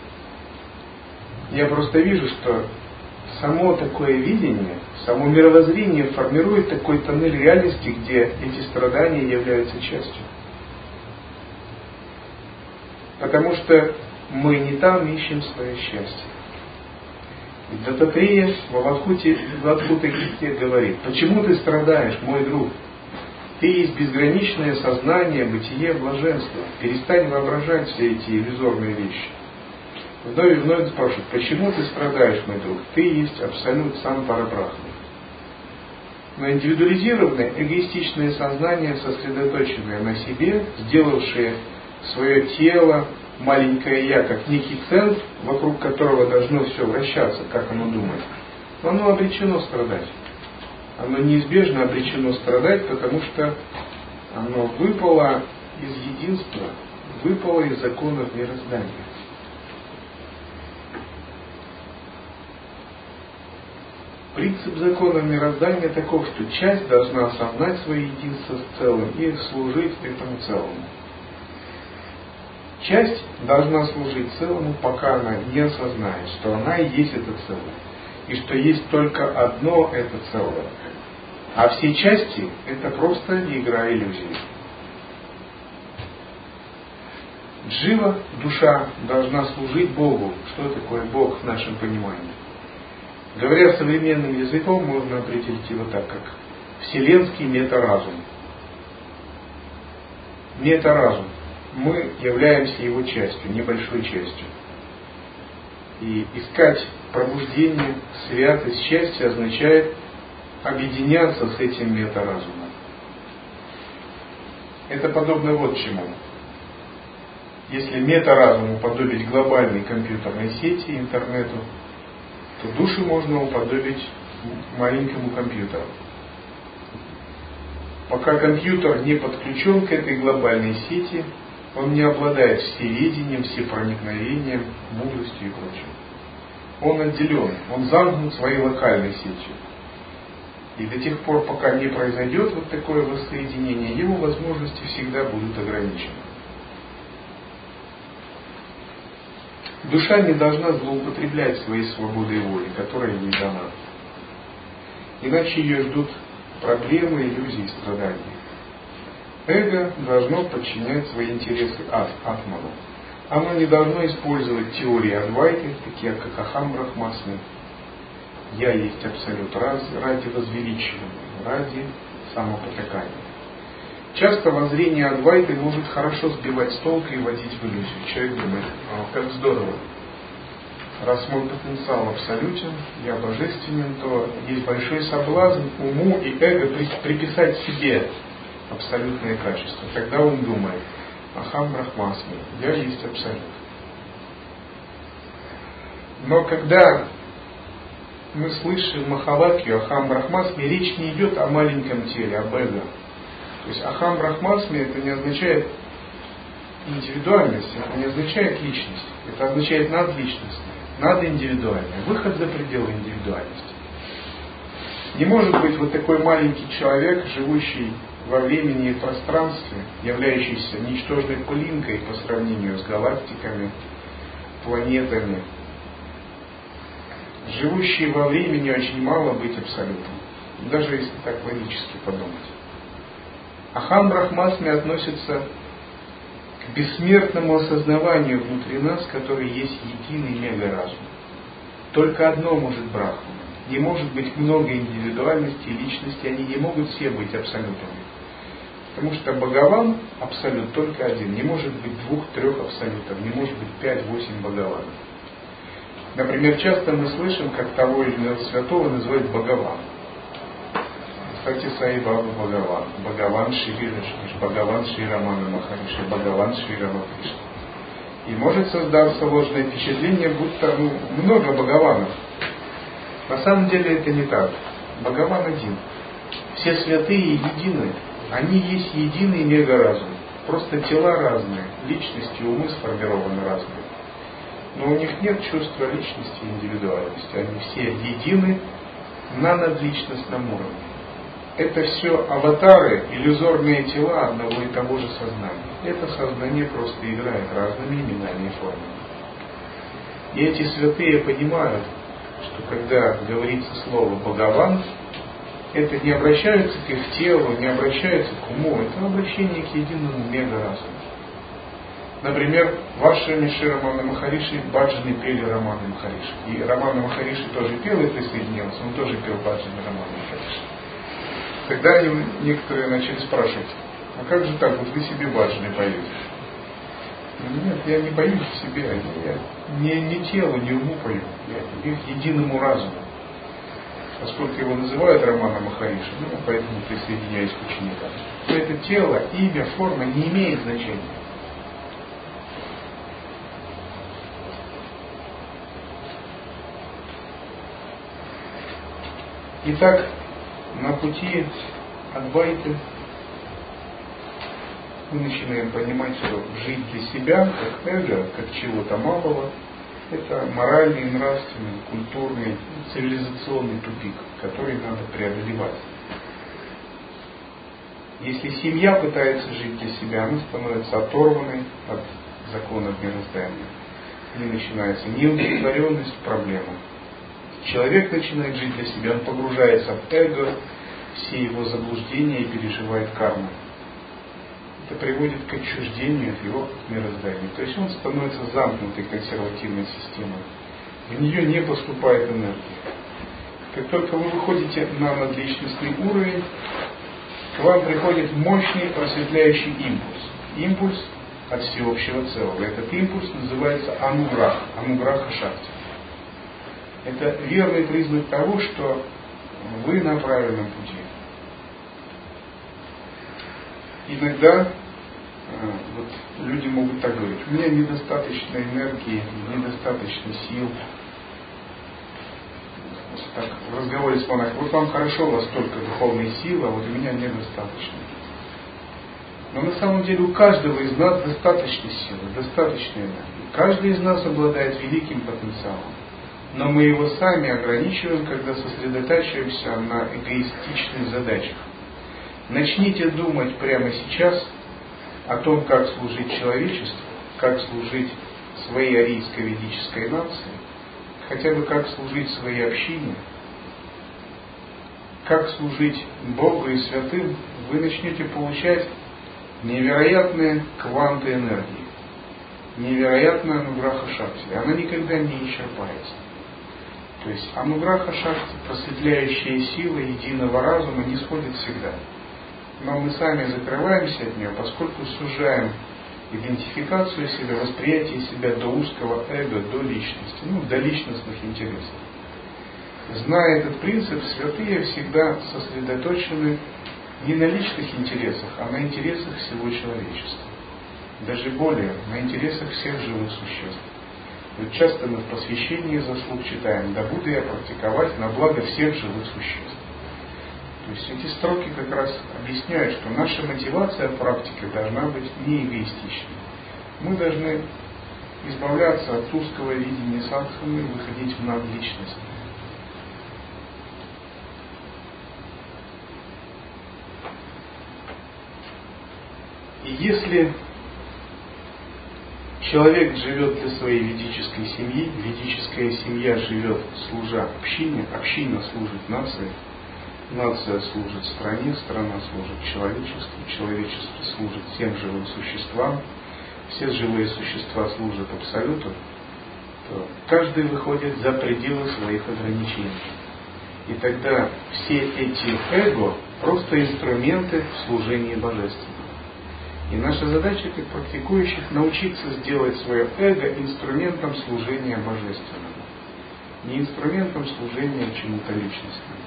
Я просто вижу, что само такое видение, само мировоззрение формирует такой тоннель реальности, где эти страдания являются частью. Потому что мы не там ищем свое счастье. И Даттатрея в Адхута Гите говорит: почему ты страдаешь, мой друг? Ты есть безграничное сознание, бытие, блаженство. Перестань воображать все эти иллюзорные вещи. Вновь и вновь спрашивают: почему ты страдаешь, мой друг? Ты есть абсолют, сам Парабрахма. Но индивидуализированное, эгоистичное сознание, сосредоточенное на себе, сделавшее свое тело, маленькое «я», как некий центр, вокруг которого должно все вращаться, как оно думает, оно обречено страдать. Оно неизбежно обречено страдать, потому что оно выпало из единства, выпало из законов мироздания. Принцип законов мироздания таков, что часть должна осознать свое единство с целым и служить этому целому. Часть должна служить целому, пока она не осознает, что она и есть это целое, и что есть только одно это целое. А все части — это просто игра иллюзий. Джива, душа, должна служить Богу. Что такое Бог в нашем понимании? Говоря современным языком, можно определить его так, как вселенский метаразум. Метаразум. Мы являемся его частью, небольшой частью. И искать пробуждение, святость, счастье означает объединяться с этим метаразумом. Это подобно вот чему. Если метаразум уподобить глобальной компьютерной сети, интернету, то души можно уподобить маленькому компьютеру. Пока компьютер не подключен к этой глобальной сети, он не обладает всеведением, всепроникновением, мудростью и прочим. Он отделен, он замкнут своей локальной сетью. И до тех пор, пока не произойдет вот такое воссоединение, его возможности всегда будут ограничены. Душа не должна злоупотреблять своей свободой воли, которая ей дана. Иначе ее ждут проблемы, иллюзии и страдания. Эго должно подчинять свои интересы атману. Оно не должно использовать теории Адвайты, такие как Ахам Брахмасми. Я есть абсолют ради возвеличивания, ради самопотакания. Часто воззрение Адвайты может хорошо сбивать с толка и вводить в иллюзию. Человек думает: как здорово. раз мой потенциал абсолютен, я божественен, то есть большой соблазн уму и эго приписать себе абсолютные качества. Тогда ум думает: ахам брахмасми, я есть абсолют. Но когда мы слышим махавакью ахам брахмасми, речь не идет о маленьком теле, об эго. То есть ахам брахмасми это не означает индивидуальность, это не означает личность, это означает надличностное, надиндивидуальное, выход за пределы индивидуальности. Не может быть вот такой маленький человек, живущий во времени и пространстве, являющийся ничтожной пылинкой по сравнению с галактиками, планетами. Живущий во времени очень мало быть абсолютом, даже если так логически подумать. Ахам брахмасми относится к бессмертному осознаванию внутри нас, который есть единый мегаразум. Только одно может брахман. Не может быть много индивидуальности и личности, они не могут все быть абсолютами. Потому что Бхагаван абсолют только один. Не может быть 2-3 абсолютов, не может быть 5-8 Бхагаванов. Например, часто мы слышим, как того или иного святого называют Бхагаван. Кстати, Саи Баба Бхагаван, Бхагаван Шри Рашиш, Бхагаван Шри Рамана Махариши, Бхагаван Шри Рамакришна. И может создаться ложное впечатление, будто много Бхагаванов. На самом деле это не так. Бхагаван один. Все святые едины. Они есть единый мегаразум. Просто тела разные, личности, умы сформированы разные. Но у них нет чувства личности и индивидуальности. Они все едины на надличностном уровне. Это все аватары, иллюзорные тела одного и того же сознания. Это сознание просто играет разными именами и формами. И эти святые понимают, что когда говорится слово «Бхагаван», это не обращается к их телу, не обращается к уму, это обращение к единому мегаразуму. Например, вашими Шри Рамана Махариши баджаны пели Рамана Махариши. И Рамана Махариши тоже пел и присоединился, он тоже пел баджаны Рамана Махариши. Тогда некоторые начали спрашивать: а как же так, вот вы себе баджаны поете? Нет, я не пою себе, я не телу, не уму пою, я их единому разуму. Поскольку его называют Рамана Махариши, поэтому присоединяюсь к ученикам. То это тело, имя, форма не имеет значения. Итак, на пути Адвайты мы начинаем понимать, что жить для себя, как эго, как чего-то малого, это моральный, нравственный, культурный, цивилизационный тупик, который надо преодолевать. Если семья пытается жить для себя, она становится оторванной от законов мироздания. И начинается неудовлетворенность, проблема. Человек начинает жить для себя, он погружается в эго, все его заблуждения и переживает карму. Это приводит к отчуждению от его мироздания. То есть он становится замкнутой консервативной системой. В нее не поступает энергия. Как только вы выходите на надличностный уровень, к вам приходит мощный просветляющий импульс. Импульс от всеобщего целого. Этот импульс называется ануграх, ануграха шакти. Это верный признак того, что вы на правильном пути. Иногда люди могут так говорить: у меня недостаточно энергии, недостаточно сил. Так, в разговоре с монахом: вот вам хорошо, у вас столько духовной силы, а вот у меня недостаточно. Но на самом деле у каждого из нас достаточно силы, достаточно энергии. Каждый из нас обладает великим потенциалом. Но мы его сами ограничиваем, когда сосредотачиваемся на эгоистичных задачах. Начните думать прямо сейчас о том, как служить человечеству, как служить своей арийско-ведической нации, хотя бы как служить своей общине, как служить Богу и святым, вы начнете получать невероятные кванты энергии, невероятная ануграха шакти. Она никогда не исчерпается. То есть ануграха шакти, просветляющая сила единого разума, не сходит всегда. Но мы сами закрываемся от нее, поскольку сужаем идентификацию себя, восприятие себя до узкого эго, до личности, до личностных интересов. Зная этот принцип, святые всегда сосредоточены не на личных интересах, а на интересах всего человечества. Даже более, на интересах всех живых существ. Вот часто мы в посвящении заслуг читаем: «Да буду я практиковать на благо всех живых существ». То есть эти строки как раз объясняют, что наша мотивация практики должна быть не эгоистичной. Мы должны избавляться от узкого видения садханы и выходить в надличность. И если человек живет для своей ведической семьи, ведическая семья живет, служа общине, община служит нации, нация служит стране, страна служит человечеству, человечество служит всем живым существам, все живые существа служат Абсолюту, то каждый выходит за пределы своих ограничений. И тогда все эти эго просто инструменты в служении Божественному. И наша задача, как практикующих, научиться сделать свое эго инструментом служения Божественному, не инструментом служения чему-то личностному.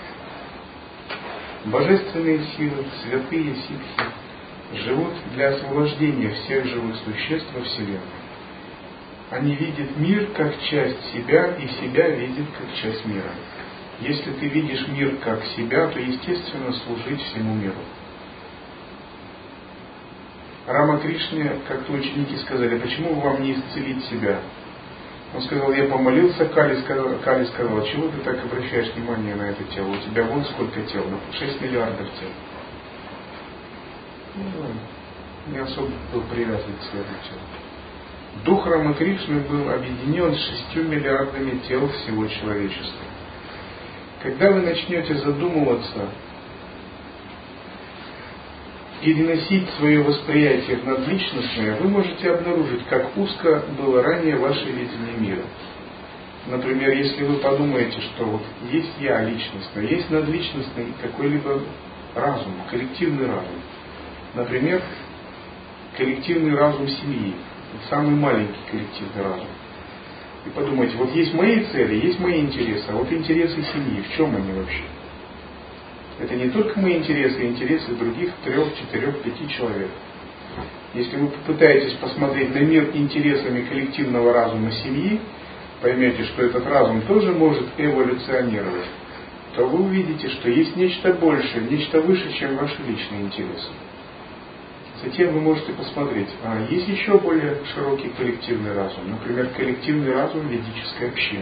Божественные силы, святые ситхи, живут для освобождения всех живых существ во Вселенной. Они видят мир как часть себя, и себя видят как часть мира. Если ты видишь мир как себя, то естественно служить всему миру. Рама Кришне, как-то ученики сказали: почему вам не исцелить себя? Он сказал: я помолился, Кали сказал: чего ты так обращаешь внимание на это тело? У тебя вон сколько тел, 6 миллиардов тел. Не особо был привязан к своему телу. Дух Рамы Кришны был объединен с 6 миллиардами тел всего человечества. Когда вы начнете задумываться, переносить свое восприятие в надличностное, вы можете обнаружить, как узко было ранее ваше видение мира. Например, если вы подумаете, что вот есть я личностный, есть надличностный какой-либо разум, коллективный разум. Например, коллективный разум семьи, самый маленький коллективный разум. И подумайте, вот есть мои цели, есть мои интересы, а вот интересы семьи, в чем они вообще? Это не только мои интересы, а интересы других 3, 4, 5 человек. Если вы попытаетесь посмотреть на мир интересами коллективного разума семьи, поймете, что этот разум тоже может эволюционировать, то вы увидите, что есть нечто большее, нечто выше, чем ваши личные интересы. Затем вы можете посмотреть, а есть еще более широкий коллективный разум, например, коллективный разум ведической общины.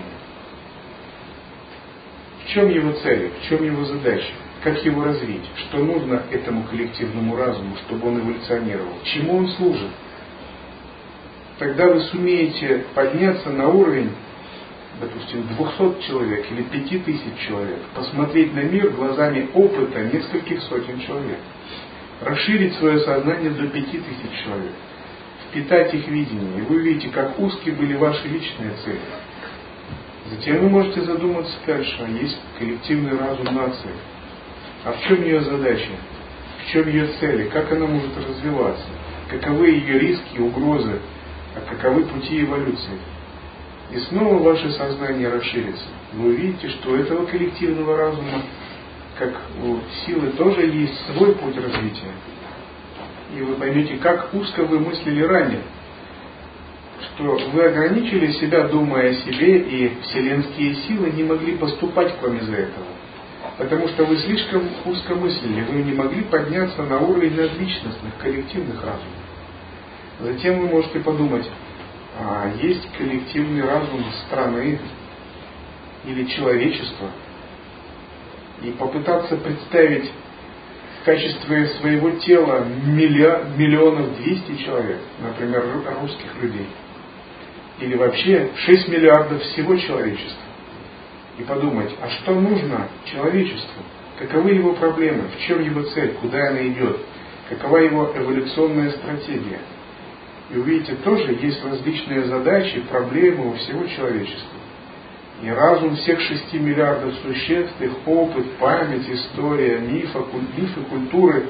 В чем его цели, в чем его задача? Как его развить? Что нужно этому коллективному разуму, чтобы он эволюционировал? Чему он служит? Тогда вы сумеете подняться на уровень, допустим, 200 человек или 5000 человек, посмотреть на мир глазами опыта нескольких сотен человек, расширить свое сознание до 5000 человек, впитать их видение, и вы увидите, как узкие были ваши личные цели. Затем вы можете задуматься дальше, а есть коллективный разум нации. А в чем ее задача? В чем ее цели? Как она может развиваться? Каковы ее риски, угрозы? А каковы пути эволюции? И снова ваше сознание расширится. Вы увидите, что у этого коллективного разума, как у силы, тоже есть свой путь развития. И вы поймете, как узко вы мыслили ранее. Что вы ограничили себя, думая о себе, и вселенские силы не могли поступать к вам из-за этого. Потому что вы слишком узко мыслили, вы не могли подняться на уровень надличностных, коллективных разумов. Затем вы можете подумать, а есть коллективный разум страны или человечества, и попытаться представить в качестве своего тела 1 200 000 человек, например, русских людей, или вообще 6 миллиардов всего человечества. И подумать, а что нужно человечеству? Каковы его проблемы? В чем его цель? Куда она идет? Какова его эволюционная стратегия? И увидите, тоже есть различные задачи, проблемы у всего человечества. И разум всех 6 миллиардов существ, их опыт, память, история, мифы, культуры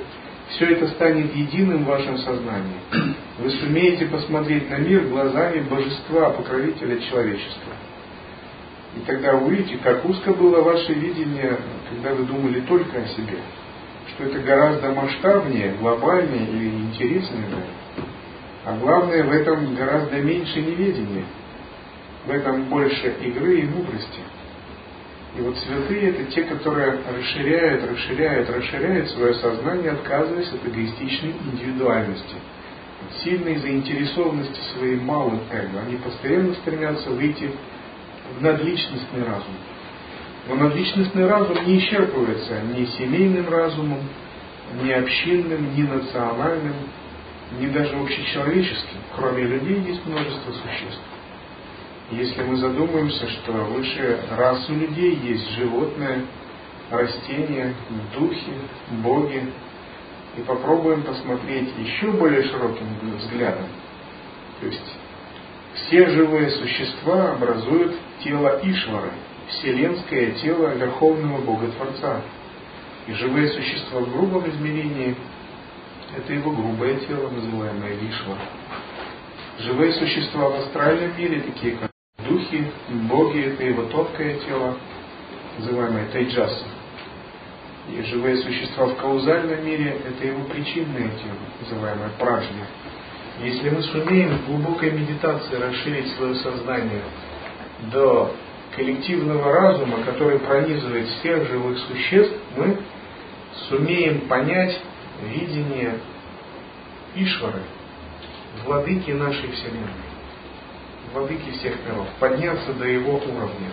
все это станет единым в вашем сознании. Вы сумеете посмотреть на мир глазами Божества, покровителя человечества. И тогда вы увидите, как узко было ваше видение, когда вы думали только о себе. Что это гораздо масштабнее, глобальнее и интереснее. А главное, в этом гораздо меньше неведения. В этом больше игры и мудрости. И вот святые — это те, которые расширяют свое сознание, отказываясь от эгоистичной индивидуальности, от сильной заинтересованности своим малым эго. Они постоянно стремятся выйти в надличностный разум. Но надличностный разум не исчерпывается ни семейным разумом, ни общинным, ни национальным, ни даже общечеловеческим. Кроме людей есть множество существ. Если мы задумаемся, что выше расы людей есть животные, растения, духи, боги, и попробуем посмотреть еще более широким взглядом, то есть все живые существа образуют тело Ишвары, вселенское тело Верховного Бога-Творца. И живые существа в грубом измерении — это его грубое тело, называемое Вишвара. Живые существа в астральном мире, такие как духи, боги — это его тонкое тело, называемое Тайджаса. И живые существа в каузальном мире — это его причинное тело, называемое Праджня. Если мы сумеем в глубокой медитации расширить свое сознание до коллективного разума, который пронизывает всех живых существ, мы сумеем понять видение Ишвары, владыки нашей Вселенной, владыки всех миров, подняться до его уровня.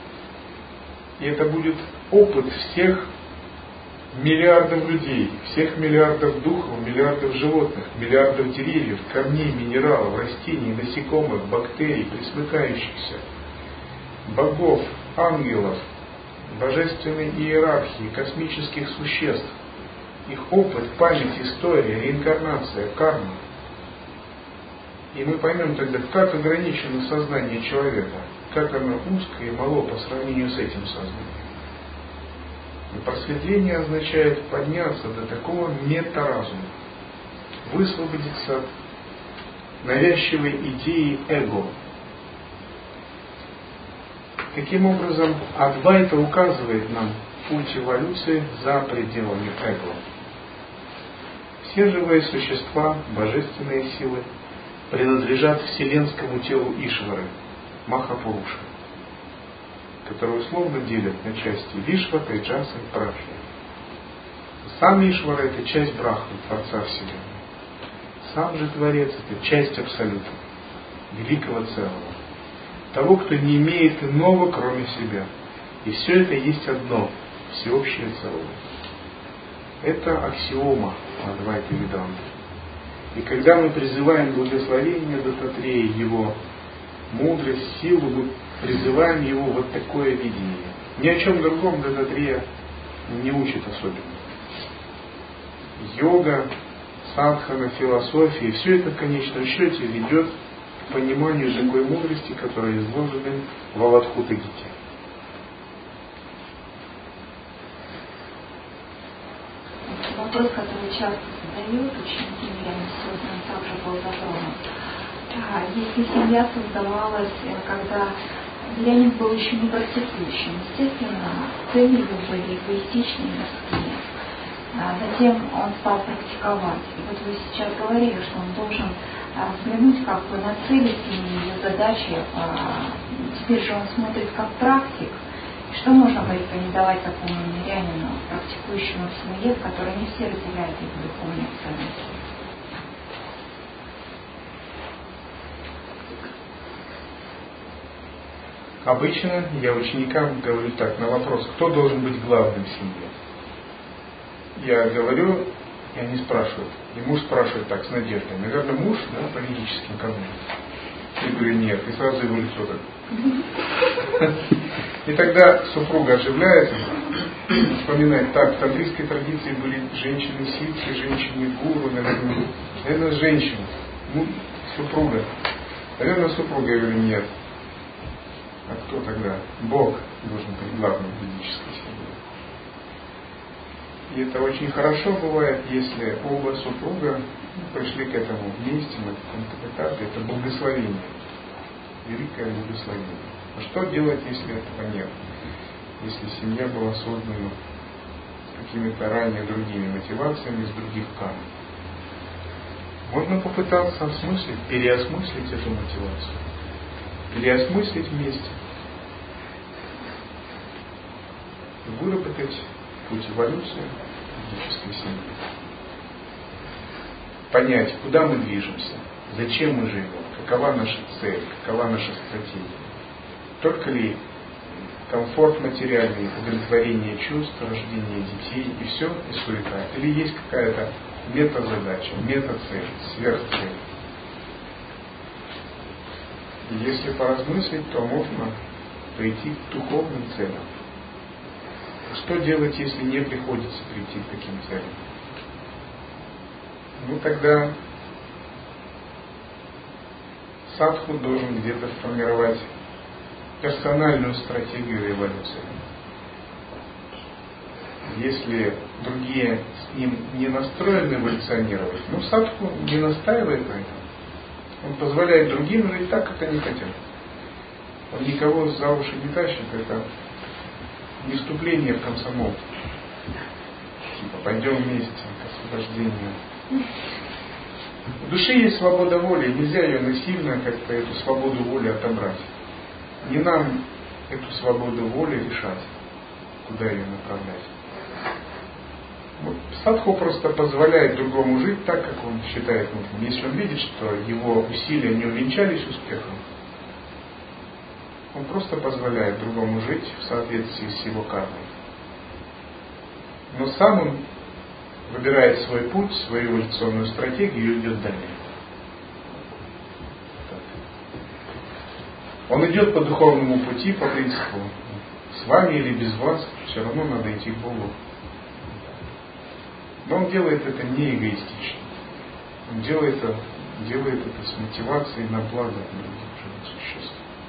И это будет опыт всех миллиардов людей, всех миллиардов духов, миллиардов животных, миллиардов деревьев, камней, минералов, растений, насекомых, бактерий, пресмыкающихся, богов, ангелов, божественной иерархии, космических существ, их опыт, память, история, реинкарнация, карма. И мы поймем тогда, как ограничено сознание человека, как оно узкое и мало по сравнению с этим сознанием. И просветление означает подняться до такого метаразума, высвободиться от навязчивой идеи эго. Таким образом, Адвайта указывает нам путь эволюции за пределами эго. Все живые существа, божественные силы, принадлежат вселенскому телу Ишвары, Махапуруша, который условно делят на части Вишва, Тайджаса и Праджни. Сам Ишвара — это часть Брахмы, Творца Вселенной. Сам же Творец — это часть Абсолюта, великого целого, того, кто не имеет иного, кроме себя. И все это есть одно, всеобщее целое. Это аксиома Адвайта Веданты. И когда мы призываем благословение Даттатрея, его мудрость, силу, мы призываем его вот такое видение. Ни о чем другом Даттатрея не учит особенно. Йога, садхана, философия, все это в конечном счете ведет к пониманию такой мудрости, которая изложена в Авадхута-гите. Вопрос, который часто задают ученики, сегодня он также был затронут. Если семья создавалась, когда Леонид был еще не практикующим, естественно, цели его были эгоистичные и мирские. Затем он стал практиковать. И вот вы сейчас говорили, что он должен взглянуть как бы на цели семьи, ее задачи. Теперь же он смотрит как практик. Что можно порекомендовать такому мирянину, практикующему в семье, в которой не все разделяют его духовные ценности? Обычно я ученикам говорю так, на вопрос, кто должен быть главным в семье. Я говорю, и они спрашивают. И муж спрашивает так, с надеждой. Наверное, муж, да, по ведическим канонам. Я говорю, нет. И сразу его лицо так. И тогда супруга оживляется, вспоминает, так, в тантрийской традиции были женщины-ситхи, женщины-гуру, наверное, женщина. Ну, супруга. Наверное, супруга. Я говорю, нет. А кто тогда? Бог должен быть главным в ведической семье. И это очень хорошо бывает, если оба супруга пришли к этому вместе на каком-то этапе. Это благословение. Великое благословение. А что делать, если этого нет? Если семья была создана какими-то ранее другими мотивациями, из других карм. Можно попытаться осмыслить, переосмыслить эту мотивацию. Переосмыслить вместе. И выработать путь эволюции ведической семьи. Понять, куда мы движемся, зачем мы живем, какова наша цель, какова наша стратегия. Только ли комфорт материальный, удовлетворение чувств, рождение детей и все, и суета. Или есть какая-то метазадача, метацель, сверхцель. И если поразмыслить, то можно прийти к духовным целям. Что делать, если не приходится прийти к таким целям? Ну тогда садху должен где-то сформировать персональную стратегию эволюции. Если другие с ним не настроены эволюционировать, садху не настаивает на этом. Он позволяет другим жить так, как они хотят. Он никого за уши не тащит, это не вступление в комсомол. Типа, пойдем вместе к освобождению. В душе есть свобода воли, нельзя ее насильно как-то эту свободу воли отобрать. Не нам эту свободу воли решать, куда ее направлять. Садху просто позволяет другому жить так, как он считает нужным. Если он видит, что его усилия не увенчались успехом, он просто позволяет другому жить в соответствии с его кармой. Но сам он выбирает свой путь, свою эволюционную стратегию и идет далее. Он идет по духовному пути, по принципу, с вами или без вас, все равно надо идти к Богу. Но он делает это не эгоистично. Он делает это с мотивацией на благо других живых существ.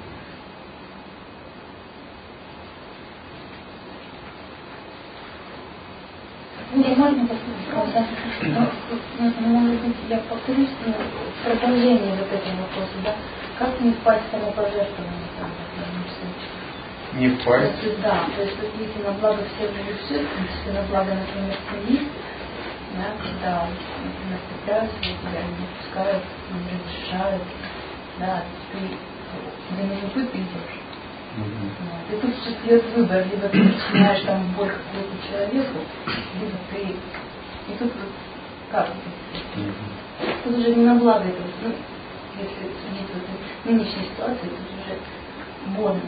Можно сказать, может быть, я повторюсь, продолжение вот этого вопроса, да? Как не впасть в самопожертвование в данном случае? Не впасть? Да, то есть если на благо всех живых существ, если на благо, например, семьи, да, когда, например, цепляются, тебя не пускают, не разрешают, да, тебе нужно путь, ты идешь. И тут встает выбор, либо ты начинаешь там боль какому-то человеку, либо ты... И тут вот как это? Тут уже не на благо это, если судить в нынешней ситуации, тут уже больно.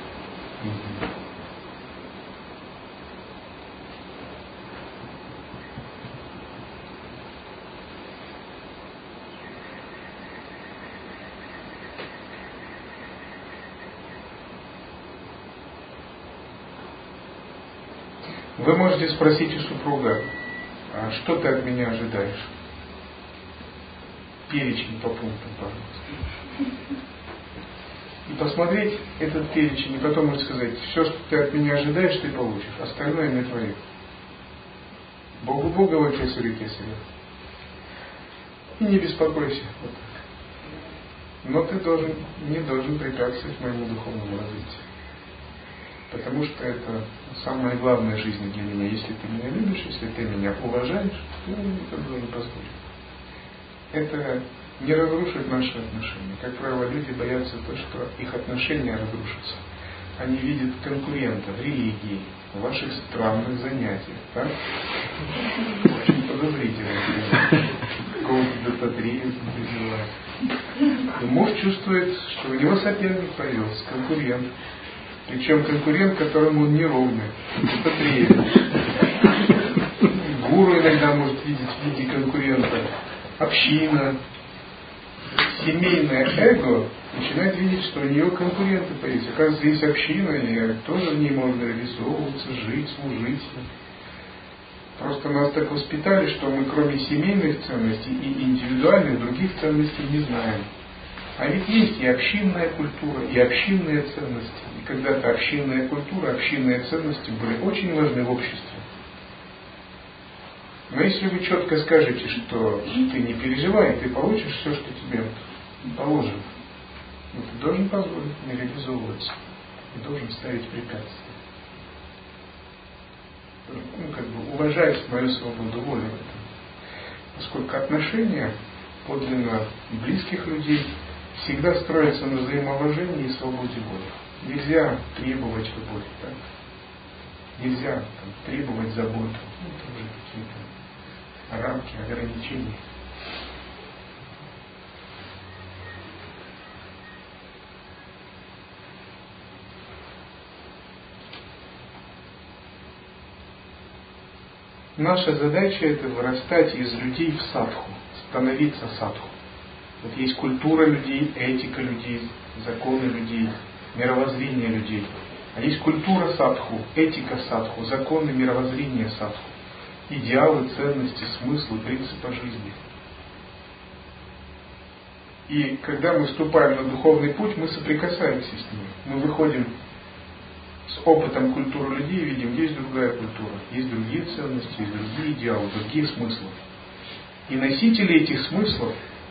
Вы можете спросить у супруга, а что ты от меня ожидаешь? Перечень по пунктам, пожалуйста. И посмотреть этот перечень, и потом можете сказать, все, что ты от меня ожидаешь, ты получишь, остальное не твое. Богу Бога, кесарю кесаря. И не беспокойся. Вот так. Но ты не должен препятствовать моему духовному развитию. Потому что это самое главное в жизни для меня. Если ты меня любишь, если ты меня уважаешь, то я это должен позволить. Это не разрушит наши отношения. Как правило, люди боятся того, что их отношения разрушатся. Они видят конкурента в религии, в ваших странных занятиях. Так? Очень подозрительно. Какого-то дататрия призывает. И муж чувствует, что у него соперник появился, конкурент. Причем конкурент, которому он не ровный. Дататрия. Гуру иногда может видеть в виде конкурента. Община. Семейное эго начинает видеть, что у нее конкуренты появились. Оказывается, есть община, и тоже в ней можно реализовываться, жить, служить. Просто нас так воспитали, что мы кроме семейных ценностей и индивидуальных других ценностей не знаем. А ведь есть и общинная культура, и общинные ценности. И когда-то общинная культура, общинные ценности были очень важны в обществе. Но если вы четко скажете, что ты не переживай, ты получишь все, что тебе положено, но ты должен позволить мне реализовываться, ты должен ставить препятствия. Уважать мою свободу воли в этом. Поскольку отношения подлинно близких людей всегда строятся на взаимоуважении и свободе воли. Нельзя требовать любовь, так? Нельзя требовать заботу. Это уже какие-то рамки, ограничения. Наша задача — это вырастать из людей в садху, становиться садху. Вот есть культура людей, этика людей, законы людей, мировоззрение людей. А есть культура садху, этика садху, законы, мировоззрение садху, идеалы, ценности, смыслы, принципы жизни. И когда мы вступаем на духовный путь, мы соприкасаемся с ними. Мы выходим с опытом культуры людей и видим, есть другая культура, есть другие ценности, есть другие идеалы, другие смыслы. И носители этих смыслов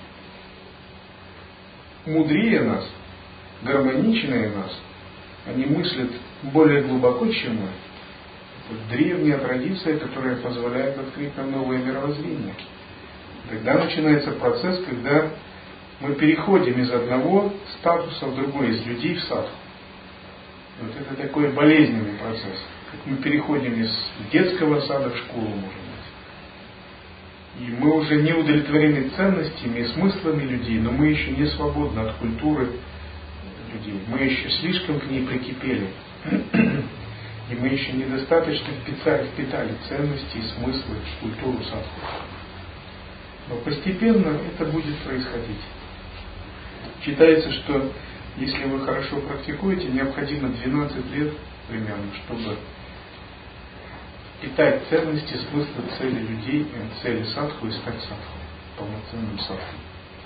мудрее нас, гармоничнее нас, они мыслят более глубоко, чем мы. Это древняя традиция, которая позволяет открыть нам новое мировоззрение. Тогда начинается процесс, когда мы переходим из одного статуса в другой, из людей в садху. Вот это такой болезненный процесс. Как мы переходим из детского сада в школу, может быть. И мы уже не удовлетворены ценностями и смыслами людей, но мы еще не свободны от культуры людей. Мы еще слишком к ней прикипели. И мы еще недостаточно впитали ценности и смыслы в культуру садху. Но постепенно это будет происходить. Считается, что если вы хорошо практикуете, необходимо 12 лет примерно, чтобы питать ценности, смыслы, цели людей, цели садху и стать садху, полноценным садху.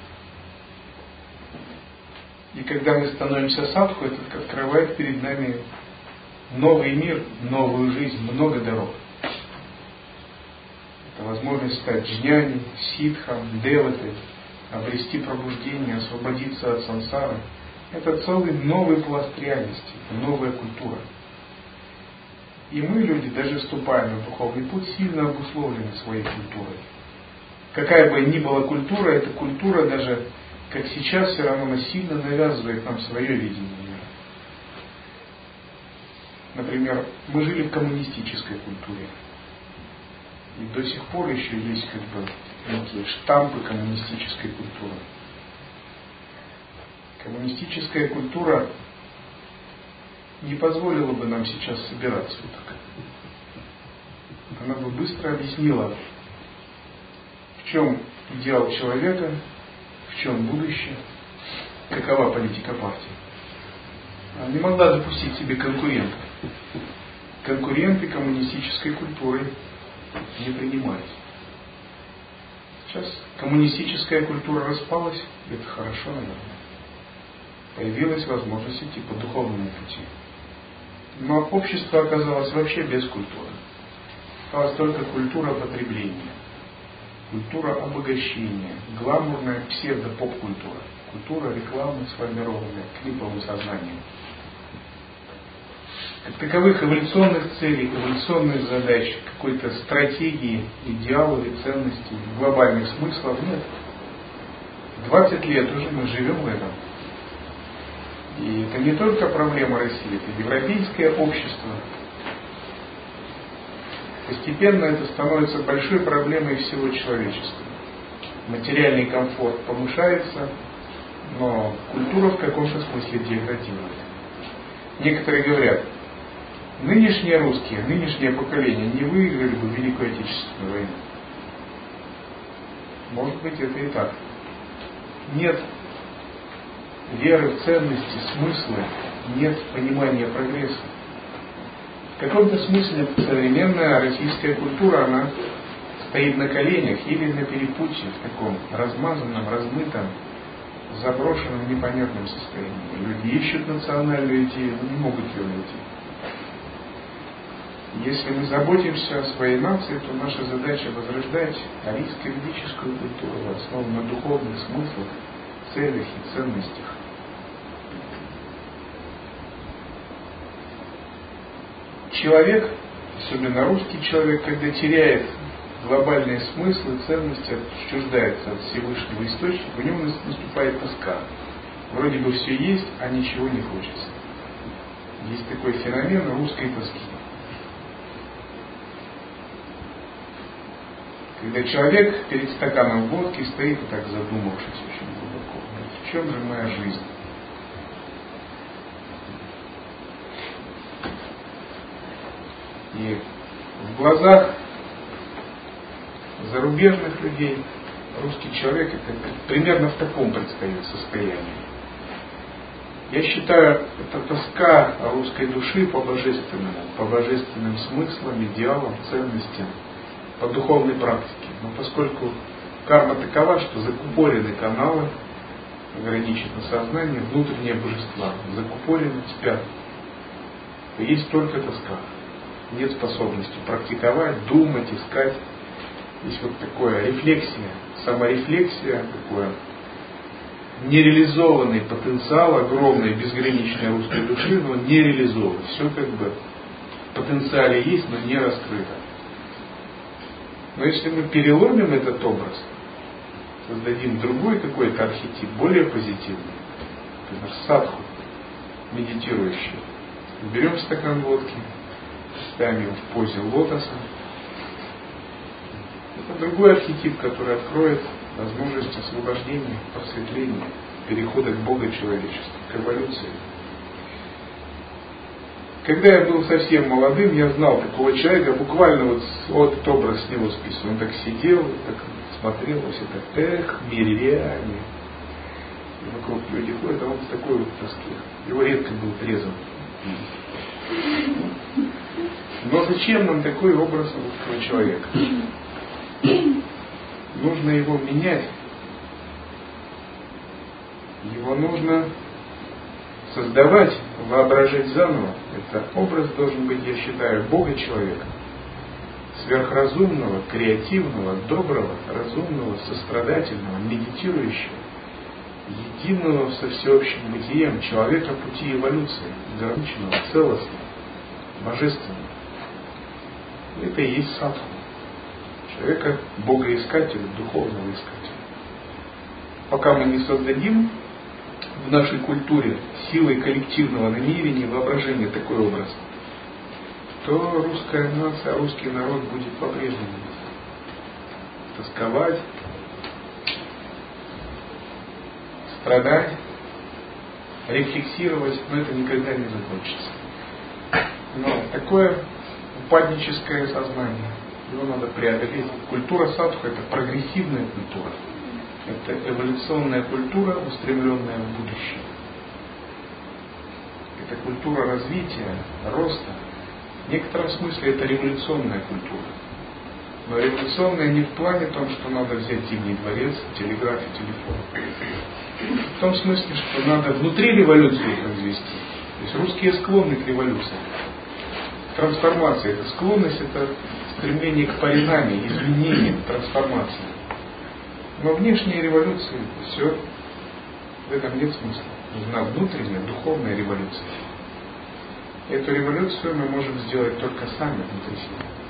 И когда мы становимся садху, это открывает перед нами новый мир, новую жизнь, много дорог. Это возможность стать джняни, ситхом, деватой, обрести пробуждение, освободиться от сансары. Это целый новый пласт реальности, новая культура. И мы, люди, даже вступая на духовный путь, сильно обусловлены своей культурой. Какая бы ни была культура, эта культура даже, как сейчас, все равно она сильно навязывает нам свое видение мира. Например, мы жили в коммунистической культуре. И до сих пор еще есть некие штампы коммунистической культуры. Коммунистическая культура не позволила бы нам сейчас собираться вот так. Она бы быстро объяснила, в чем идеал человека, в чем будущее, какова политика партии. Она не могла допустить себе конкурентов. Конкуренты коммунистической культуры не принимались. Сейчас коммунистическая культура распалась, это хорошо, наверное. Появилась возможность идти по духовному пути. Но общество оказалось вообще без культуры. Осталась только культура потребления, культура обогащения, гламурная псевдо-поп-культура, культура рекламы, сформированная клиповым сознанием. Как таковых эволюционных целей, эволюционных задач, какой-то стратегии, идеалов и ценностей, глобальных смыслов нет. 20 лет уже мы живем в этом. И это не только проблема России, это европейское общество. Постепенно это становится большой проблемой всего человечества. Материальный комфорт повышается, но культура в каком-то смысле деградирует. Некоторые говорят, нынешние русские, нынешнее поколение не выиграли бы Великую Отечественную войну. Может быть, это и так. Нет веры в ценности, смыслы, нет понимания прогресса. В каком-то смысле современная российская культура, она стоит на коленях или на перепутье, в таком размазанном, размытом, заброшенном, непонятном состоянии. Люди ищут национальную идею, но не могут ее найти. Если мы заботимся о своей нации, то наша задача возрождать арийско-ведическую культуру, основанную на духовных смыслах, целях и ценностях. Человек, особенно русский человек, когда теряет глобальные смыслы, ценности, отчуждается от Всевышнего источника, у него наступает тоска. Вроде бы все есть, а ничего не хочется. Есть такой феномен русской тоски. Когда человек перед стаканом водки стоит, так задумавшись очень глубоко, в чем же моя жизнь? И в глазах зарубежных людей русский человек это примерно в таком предстает состоянии. Я считаю, это тоска русской души по божественным смыслам, идеалам, ценностям, по духовной практике. Но поскольку карма такова, что закупорены каналы, ограничено сознание, внутренние божества закупорены, спят, то есть только тоска. Нет способности практиковать, думать, искать. Есть вот такое рефлексия, саморефлексия, такое нереализованный потенциал огромной безграничной русской души, но не реализован. Все как бы в потенциале есть, но не раскрыто. Но если мы переломим этот образ, создадим другой какой-то архетип, более позитивный, например, садху, медитирующий, берем стакан водки, ставим его в позе лотоса, это другой архетип, который откроет возможность освобождения, просветления, перехода к богочеловечеству, к эволюции. Когда я был совсем молодым, я знал такого человека, буквально вот этот образ с него списан. Он так сидел, так смотрел, все так, миряне. И вокруг люди ходят, а он в такой вот тоске. Его редко был трезвым. Но зачем нам такой образ русского человека? Нужно его менять. Его нужно создавать, воображать заново. Этот образ должен быть, я считаю, Бога человека. Сверхразумного, креативного, доброго, разумного, сострадательного, медитирующего, единого со всеобщим бытием, человека пути эволюции, гармоничного, целостного, божественного. Это и есть садху. Человека богоискателя, духовного искателя. Пока мы не создадим в нашей культуре силой коллективного намерения, воображения такой образ, то русская нация, русский народ будет по-прежнему тосковать, страдать, рефлексировать, но это никогда не закончится. Но такое упадническое сознание, его надо преодолеть. Культура садху – это прогрессивная культура. Это эволюционная культура, устремленная в будущее. Это культура развития, роста. В некотором смысле это революционная культура. Но революционная не в плане том, что надо взять Зимний дворец, телеграф и телефон. В том смысле, что надо внутри революцию произвести. То есть русские склонны к революции. Трансформация. Это склонность, это стремление к паринаме, изменениям, трансформации. Но внешние революции, все, в этом нет смысла. Нужна внутренняя, духовная революция. Эту революцию мы можем сделать только сами внутри себя.